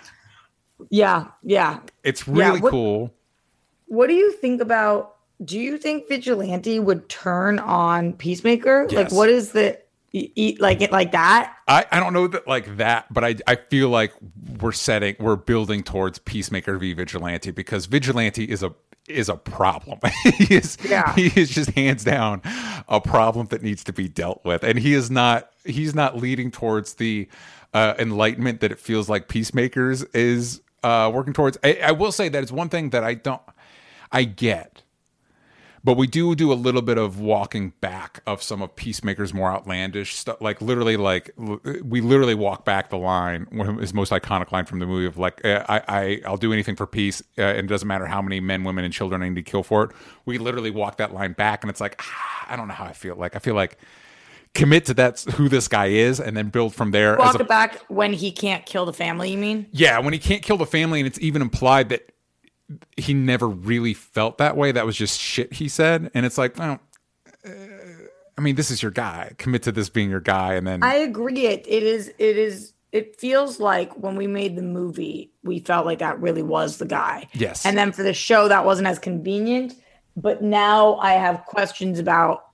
Yeah, yeah. It's really yeah, what, cool. What do you think about, do you think Vigilante would turn on Peacemaker? Yes. Like, what is the, eat like it like that? I, I don't know that like that, but I, I feel like we're setting, we're building towards Peacemaker v Vigilante because Vigilante is a, is a problem. he is, yeah. he is just hands down a problem that needs to be dealt with. And he is not, he's not leading towards the uh, enlightenment that it feels like Peacemakers is Uh, working towards. I, I will say that it's one thing that I don't, I get, but we do do a little bit of walking back of some of Peacemaker's more outlandish stuff. Like literally, like we literally walk back the line, his most iconic line from the movie of like, I, I, I'll do anything for peace, uh, and it doesn't matter how many men, women, and children I need to kill for it. We literally walk that line back, and it's like, ah, I don't know how I feel. Like I feel like. Commit to that's who this guy is and then build from there. Walk as a, it back when he can't kill the family, you mean? Yeah, when he can't kill the family and it's even implied that he never really felt that way. That was just shit he said. And it's like, well, uh, I mean, this is your guy. Commit to this being your guy. And then I agree. It it is it is it feels like when we made the movie, we felt like that really was the guy. Yes. And then for the show, that wasn't as convenient. But now I have questions about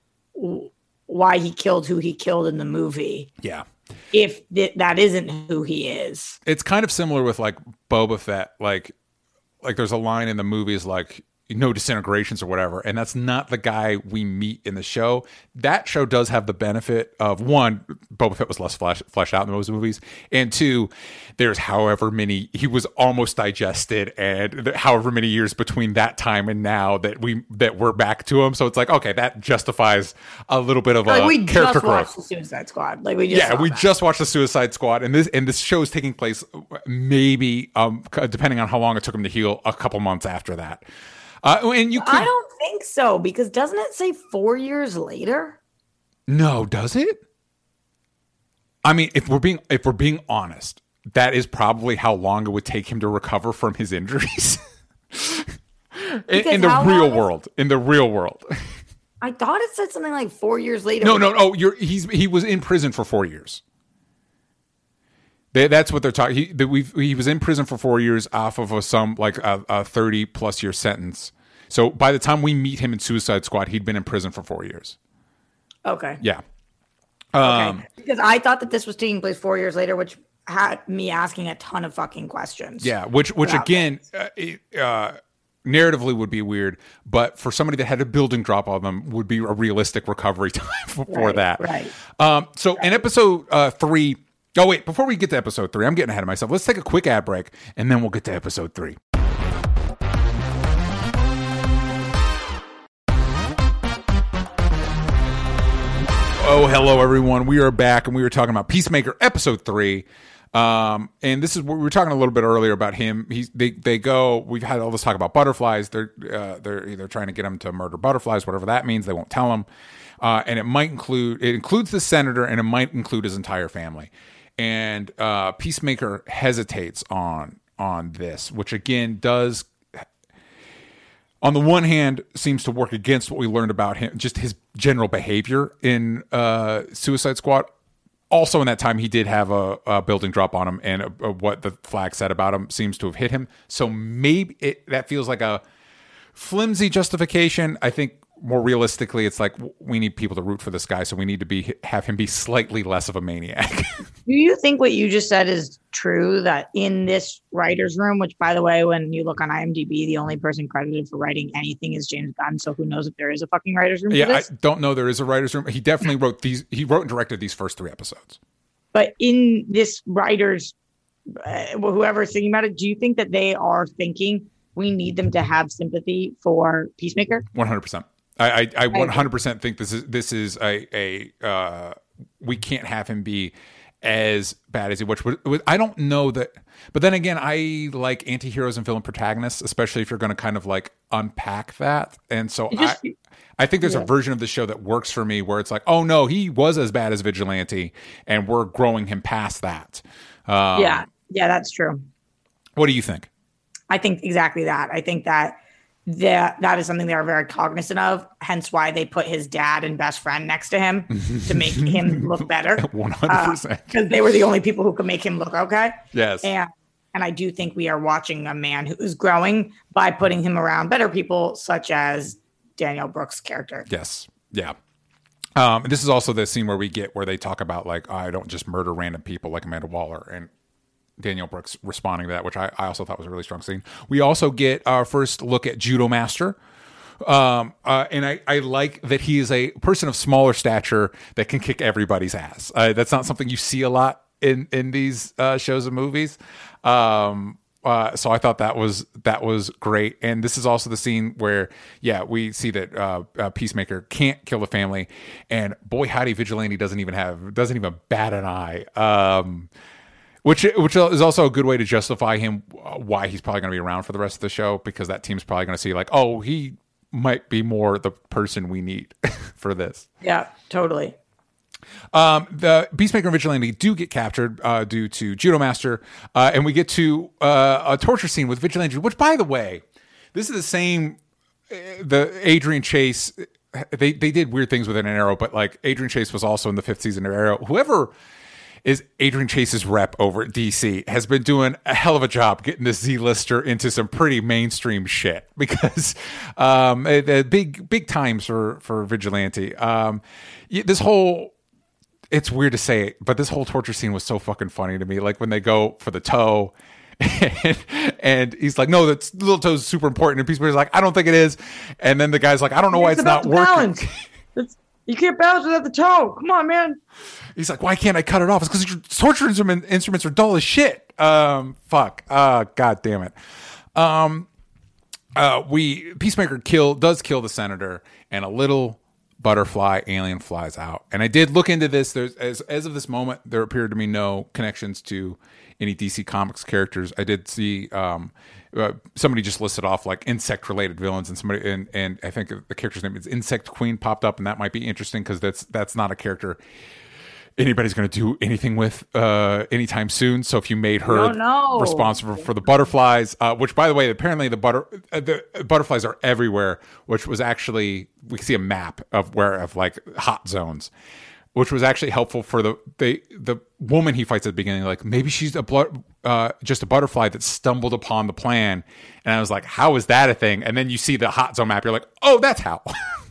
why he killed who he killed in the movie. Yeah. If th- that isn't who he is. It's kind of similar with like Boba Fett. Like, like there's a line in the movies like, no disintegrations or whatever. And that's not the guy we meet in the show. That show does have the benefit of one, Boba Fett was less flesh, fleshed out in those movies. And two, there's however many, he was almost digested and however many years between that time and now that we, that we're back to him. So it's like, okay, that justifies a little bit of like a we character just watched growth. the Suicide Squad. Like we just Yeah, we that. just watched the Suicide Squad, and this and this show is taking place maybe, um, depending on how long it took him to heal, a couple months after that. Uh, and you could, I don't think so, because doesn't it say four years later? No, does it? I mean, if we're being if we're being honest, that is probably how long it would take him to recover from his injuries. in, in the real world, in the real world. I thought it said something like four years later. No, no, no. You're he's he was in prison for four years. They, that's what they're talking. He the, we've, he was in prison for four years off of a, some like a, a thirty plus year sentence. So by the time we meet him in Suicide Squad, he'd been in prison for four years. Okay. Yeah. Okay. Um, because I thought that this was taking place four years later, which had me asking a ton of fucking questions. Yeah. Which, which again, uh, it, uh, narratively would be weird, but for somebody that had a building drop on them would be a realistic recovery time for, right, for that. Right. Um, so in episode uh, three. Oh, wait, before we get to episode three, I'm getting ahead of myself. Let's take a quick ad break, and then we'll get to episode three. Oh, hello, everyone. We are back, and we were talking about Peacemaker episode three. Um, and this is what we were talking a little bit earlier about him. He's, they, they go, we've had all this talk about butterflies. They're, uh, they're either trying to get him to murder butterflies, whatever that means. They won't tell him. Uh, and it might include, it includes the senator, and it might include his entire family. And uh, Peacemaker hesitates on on this, which again does, on the one hand, seems to work against what we learned about him, just his general behavior in uh, Suicide Squad. Also, in that time, he did have a, a building drop on him, and a, a, what the flag said about him seems to have hit him. So maybe it, that feels like a flimsy justification. I think more realistically, it's like we need people to root for this guy, so we need to be have him be slightly less of a maniac. Do you think what you just said is true, that in this writer's room, which, by the way, when you look on IMDb, the only person credited for writing anything is James Gunn, so who knows if there is a fucking writer's room Yeah, for this? I don't know there is a writer's room. He definitely wrote these. He wrote and directed these first three episodes. But in this writer's, uh, whoever's thinking about it, do you think that they are thinking we need them to have sympathy for Peacemaker? one hundred percent. I, I, I one hundred percent think this is this is a a uh, we can't have him be as bad as he which would, I don't know that, but then again, I like anti-heroes and villain protagonists, especially if you're going to kind of like unpack that. And so just, I I think there's yeah. a version of the show that works for me where it's like, oh no, he was as bad as Vigilante, and we're growing him past that. Um, yeah, yeah, that's true. What do you think? I think exactly that. I think that that that is something they are very cognizant of, hence why they put his dad and best friend next to him to make him look better. one hundred percent. Because uh, they were the only people who could make him look okay. Yes. And and I do think we are watching a man who is growing by putting him around better people, such as Daniel Brooks' character. Yes. Yeah. Um, this is also the scene where we get where they talk about like, oh, I don't just murder random people like Amanda Waller, and Daniel Brooks responding to that, which I, I also thought was a really strong scene. We also get our first look at Judo Master. Um, uh, and I, I like that he is a person of smaller stature that can kick everybody's ass. Uh, that's not something you see a lot in, in these uh, shows and movies. Um, uh, so I thought that was that was great. And this is also the scene where, yeah, we see that uh, uh, Peacemaker can't kill the family. And boy, howdy, Vigilante doesn't even have doesn't even bat an eye. Um, Which which is also a good way to justify him, why he's probably going to be around for the rest of the show, because that team's probably going to see like, oh, he might be more the person we need for this. Yeah, totally. Um, the Peacemaker and Vigilante do get captured uh, due to Judo Master, uh, and we get to uh, a torture scene with Vigilante, which, by the way, this is the same, uh, the Adrian Chase, they, they did weird things with an Arrow, but like Adrian Chase was also in the fifth season of Arrow. Whoever is Adrian Chase's rep over at D C has been doing a hell of a job getting this Z-lister into some pretty mainstream shit, because um, the big big times for for Vigilante. Um, this whole, it's weird to say it, but this whole torture scene was so fucking funny to me. Like when they go for the toe, and, and he's like, "No, that little toe is super important," and Peacemaker's like, "I don't think it is," and then the guy's like, "I don't know why it's, it's not working." It's, you can't balance without the toe. Come on, man. He's like, why can't I cut it off? It's because your torture instrument, instruments are dull as shit. Um, fuck. Uh, God damn it. Um, uh, we Peacemaker kill does kill the senator, and a little butterfly alien flies out. And I did look into this. There's as as of this moment, there appeared to be no connections to any D C Comics characters. I did see um, uh, somebody just listed off like insect related villains, and somebody and and I think the character's name is Insect Queen popped up, and that might be interesting because that's that's not a character anybody's going to do anything with uh, anytime soon. So if you made her no, no. responsible for the butterflies, uh, which by the way, apparently the butter uh, the butterflies are everywhere, which was actually, we see a map of where of like hot zones, which was actually helpful for the the the woman he fights at the beginning. Like maybe she's a blood, uh, just a butterfly that stumbled upon the plan. And I was like, how is that a thing? And then you see the hot zone map. You're like, oh, that's how.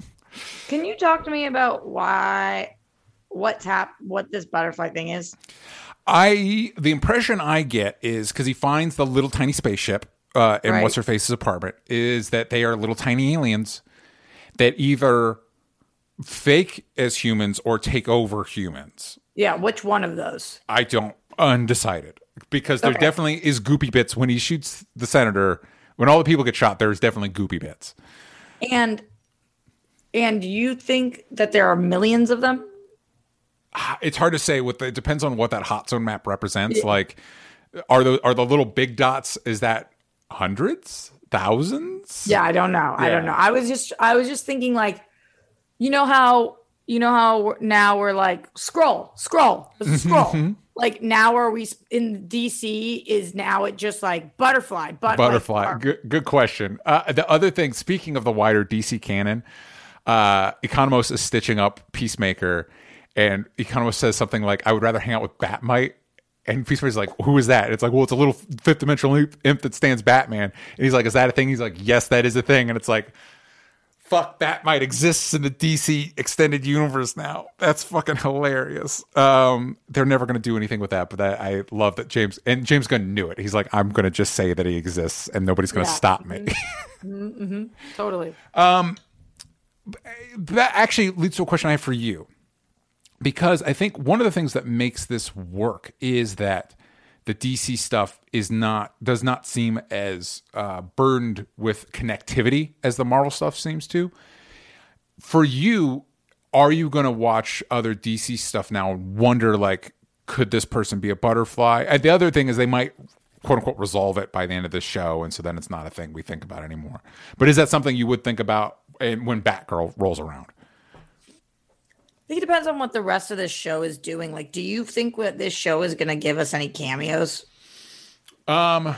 Can you talk to me about why? What's hap- what this butterfly thing is? I the impression I get is because he finds the little tiny spaceship uh, in Right. what's her face's apartment, is that they are little tiny aliens that either fake as humans or take over humans. Yeah, which one of those? I don't undecided, because there Okay. definitely is goopy bits when he shoots the senator. When all the people get shot, there's definitely goopy bits. And and you think that there are millions of them? It's hard to say. With the, it depends on what that hot zone map represents. Yeah. Like, are the are the little big dots? Is that hundreds, thousands? Yeah, I don't know. Yeah. I don't know. I was just I was just thinking, like, you know how you know how now we're like scroll, scroll, scroll. Like now are we in D C? Is now it just like butterfly, but butterfly? Like, good, good question. Uh, the other thing, speaking of the wider D C canon, uh, Economos is stitching up Peacemaker. And Economist says something like, I would rather hang out with Batmite. And Peacemaker's like, who is that? And it's like, well, it's a little fifth dimensional imp that stands Batman. And he's like, is that a thing? He's like, yes, that is a thing. And it's like, fuck, that might exist in the D C extended universe now. That's fucking hilarious. Um, they're never going to do anything with that, but that, I love that James, and James Gunn knew it. He's like, I'm going to just say that he exists and nobody's going to Yeah. stop me. Mm-hmm. Mm-hmm. Totally. That actually leads to a question I have for you. Because I think one of the things that makes this work is that the D C stuff is not does not seem as uh, burdened with connectivity as the Marvel stuff seems to. For you, are you going to watch other D C stuff now and wonder, like, could this person be a butterfly? And the other thing is they might, quote unquote, resolve it by the end of the show, and so then it's not a thing we think about anymore. But is that something you would think about when Batgirl rolls around? I think it depends on what the rest of this show is doing. Like, do you think what this show is going to give us any cameos? Um,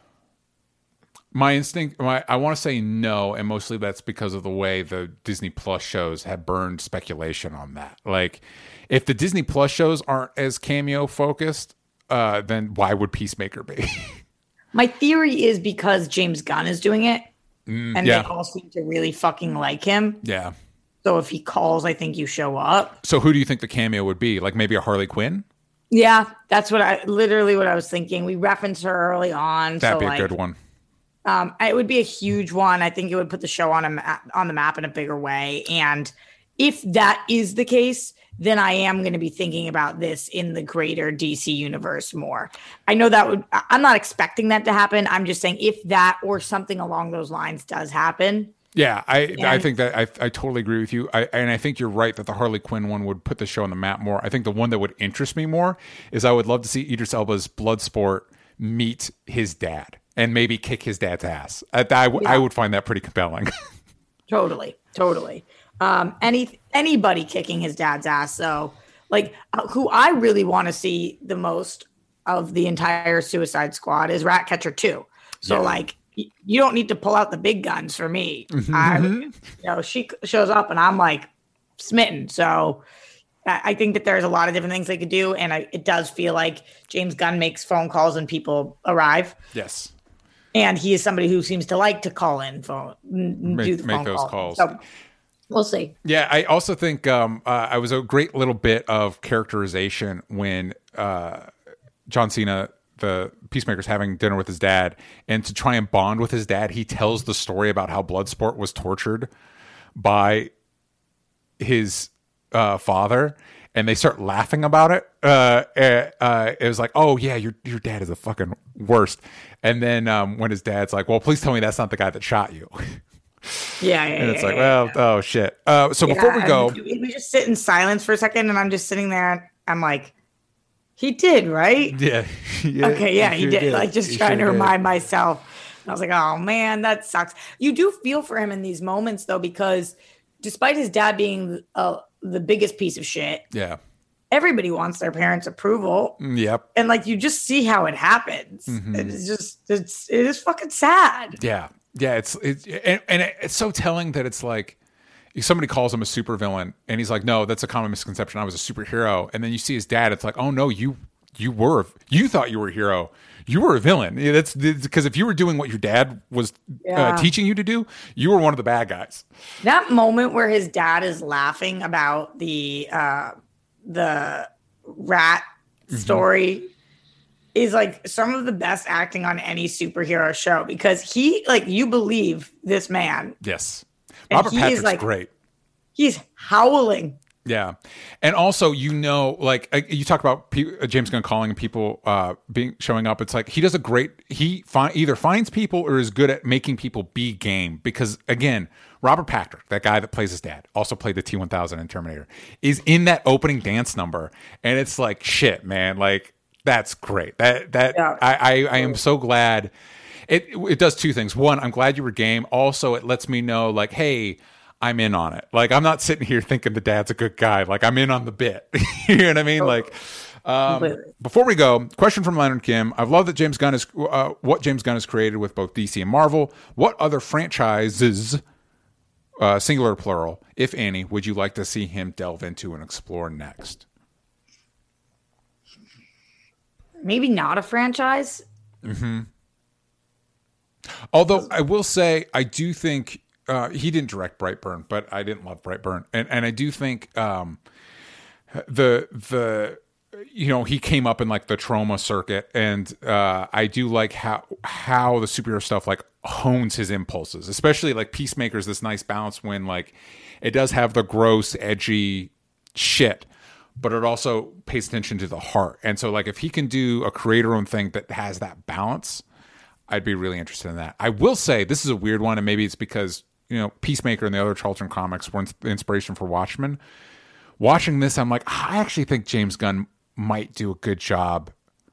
my instinct, my, I want to say no, and mostly that's because of the way the Disney Plus shows have burned speculation on that. Like, if the Disney Plus shows aren't as cameo focused, uh, then why would Peacemaker be? My theory is because James Gunn is doing it, Mm, and yeah. they all seem to really fucking like him. Yeah. So if he calls, I think you show up. So who do you think the cameo would be? Like maybe a Harley Quinn? Yeah, that's what I literally what I was thinking. We referenced her early on. That'd so be a like, good one. Um, it would be a huge one. I think it would put the show on a ma- on the map in a bigger way. And if that is the case, then I am going to be thinking about this in the greater D C universe more. I know that would. I- I'm not expecting that to happen. I'm just saying if that or something along those lines does happen. Yeah, I I And- think that I I totally agree with you. I and I think you're right that the Harley Quinn one would put the show on the map more. I think the one that would interest me more is I would love to see Idris Elba's Bloodsport meet his dad and maybe kick his dad's ass. I, I, w- I would find that pretty compelling. Totally, totally. Um, any anybody kicking his dad's ass, though, like uh, who I really want to see the most of the entire Suicide Squad is Ratcatcher two. So, Yeah. like, y- you don't need to pull out the big guns for me. I, you know, she shows up and I'm like smitten. So, I I think that there's a lot of different things they could do, and I, it does feel like James Gunn makes phone calls and people arrive. Yes. And he is somebody who seems to like to call in phone, n- Make- do the make phone those call. calls. So we'll see. Yeah, I also think um, uh, I was a great little bit of characterization when uh, John Cena, the Peacemaker's having dinner with his dad, and to try and bond with his dad, he tells the story about how Bloodsport was tortured by his uh, father, and they start laughing about it. Uh, uh, uh, it was like, oh yeah, your your dad is the fucking worst. And then um, when his dad's like, well, please tell me that's not the guy that shot you. Yeah, yeah, And it's yeah, like, yeah, well, oh shit. Uh, so yeah. before we Yeah, go, and we we just sit in silence for a second, and I'm just sitting there. And I'm like, he did, right? yeah, yeah, Okay, yeah, he sure did. Like just He trying sure to did. remind myself. And I was like, oh man, that sucks. You do feel for him in these moments though, because despite his dad being uh, the biggest piece of shit, Yeah. everybody wants their parents' approval. Yep. And like you just see how it happens. Mm-hmm. It's just it's it is fucking sad. Yeah. Yeah. It's it's and, and it's so telling that it's like if somebody calls him a supervillain and he's like, no, that's a common misconception. I was a superhero. And then you see his dad. It's like, oh no, you you were you thought you were a hero. You were a villain. Yeah, that's because if you were doing what your dad was Yeah. uh, teaching you to do, you were one of the bad guys. That moment where his dad is laughing about the uh the rat Mm-hmm. story is like some of the best acting on any superhero show because he like you believe this man. Yes. And Robert he is, Patrick's like- great. He's howling. Yeah, and also you know, like uh, you talk about pe- uh, James Gunn calling people uh, being showing up. It's like he does a great. He fi- either finds people or is good at making people be game. Because again, Robert Patrick, that guy that plays his dad, also played the T one thousand in Terminator, is in that opening dance number, and it's like shit, man. Like that's great. That that Yeah. I, I I am so glad. It it does two things. One, I'm glad you were game. Also, it lets me know like, hey, I'm in on it. Like, I'm not sitting here thinking the dad's a good guy. Like, I'm in on the bit. You know what I mean? Like, um, Completely. before we go, question from Leonard Kim. I've loved that James Gunn is uh, what James Gunn has created with both D C and Marvel. What other franchises, uh, singular plural, if any, would you like to see him delve into and explore next? Maybe not a franchise. Although I will say, I do think uh, he didn't direct Brightburn, but I didn't love Brightburn, and and I do think um, the the you know he came up in like the trauma circuit, and uh, I do like how how the superhero stuff like hones his impulses, especially like Peacemaker's this nice balance when like it does have the gross, edgy shit, but it also pays attention to the heart. And so like if he can do a creator-owned thing that has that balance, I'd be really interested in that. I will say this is a weird one, and maybe it's because, you know, Peacemaker and the other Charlton comics were the inspiration for Watchmen. Watching this, I'm like, I actually think James Gunn might do a good job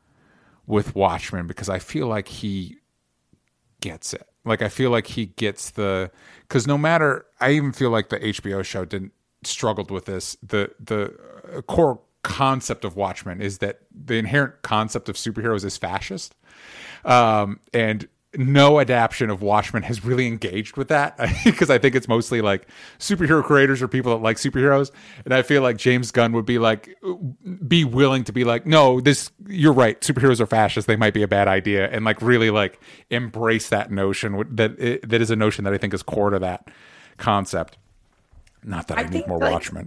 with Watchmen because I feel like he gets it. Like I feel like he gets the, because no matter, I even feel like the H B O show didn't struggled with this. The the core concept of Watchmen is that the inherent concept of superheroes is fascist, um, and no adaptation of Watchmen has really engaged with that because I think it's mostly like superhero creators or people that like superheroes, and I feel like James Gunn would be like be willing to be like, no, this you're right, superheroes are fascist, they might be a bad idea, and like really like embrace that notion that it, that is a notion that I think is core to that concept. Not that I, I need more like, Watchmen.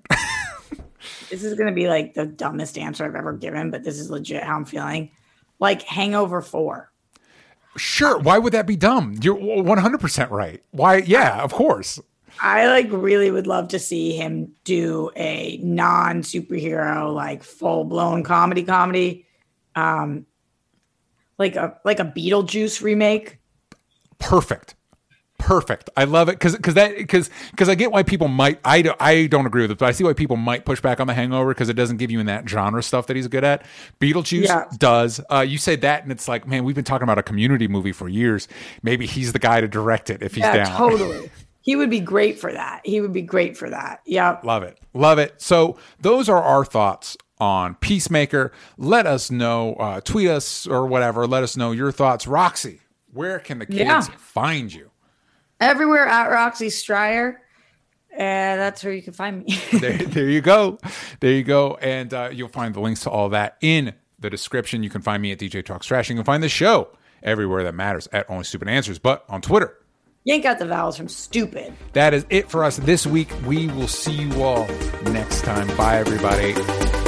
This is going to be like the dumbest answer I've ever given, but this is legit how I'm feeling. Like Hangover four. Sure. Why would that be dumb? You're one hundred percent right. Why? Yeah, of course. I like really would love to see him do a non-superhero, like full-blown comedy comedy. Um, like a like a Beetlejuice remake. Perfect. Perfect. I love it because because that because because I get why people might I don't, I don't agree with it, but I see why people might push back on The Hangover because it doesn't give you in that genre stuff that he's good at. Beetlejuice yeah. does. Uh, you say that, and it's like, man, we've been talking about a Community movie for years. Maybe he's the guy to direct it if he's yeah, down. Totally. He would be great for that. He would be great for that. Yeah. Love it. Love it. So those are our thoughts on Peacemaker. Let us know. Uh, tweet us or whatever. Let us know your thoughts. Roxy, where can the kids yeah. find you? Everywhere at Roxy Stryer. And that's where you can find me. there, there you go. There you go. And uh, you'll find the links to all that in the description. You can find me at D J Talks Trash. You can find the show everywhere that matters at Only Stupid Answers, but on Twitter. Yank out the vowels from stupid. That is it for us this week. We will see you all next time. Bye, everybody.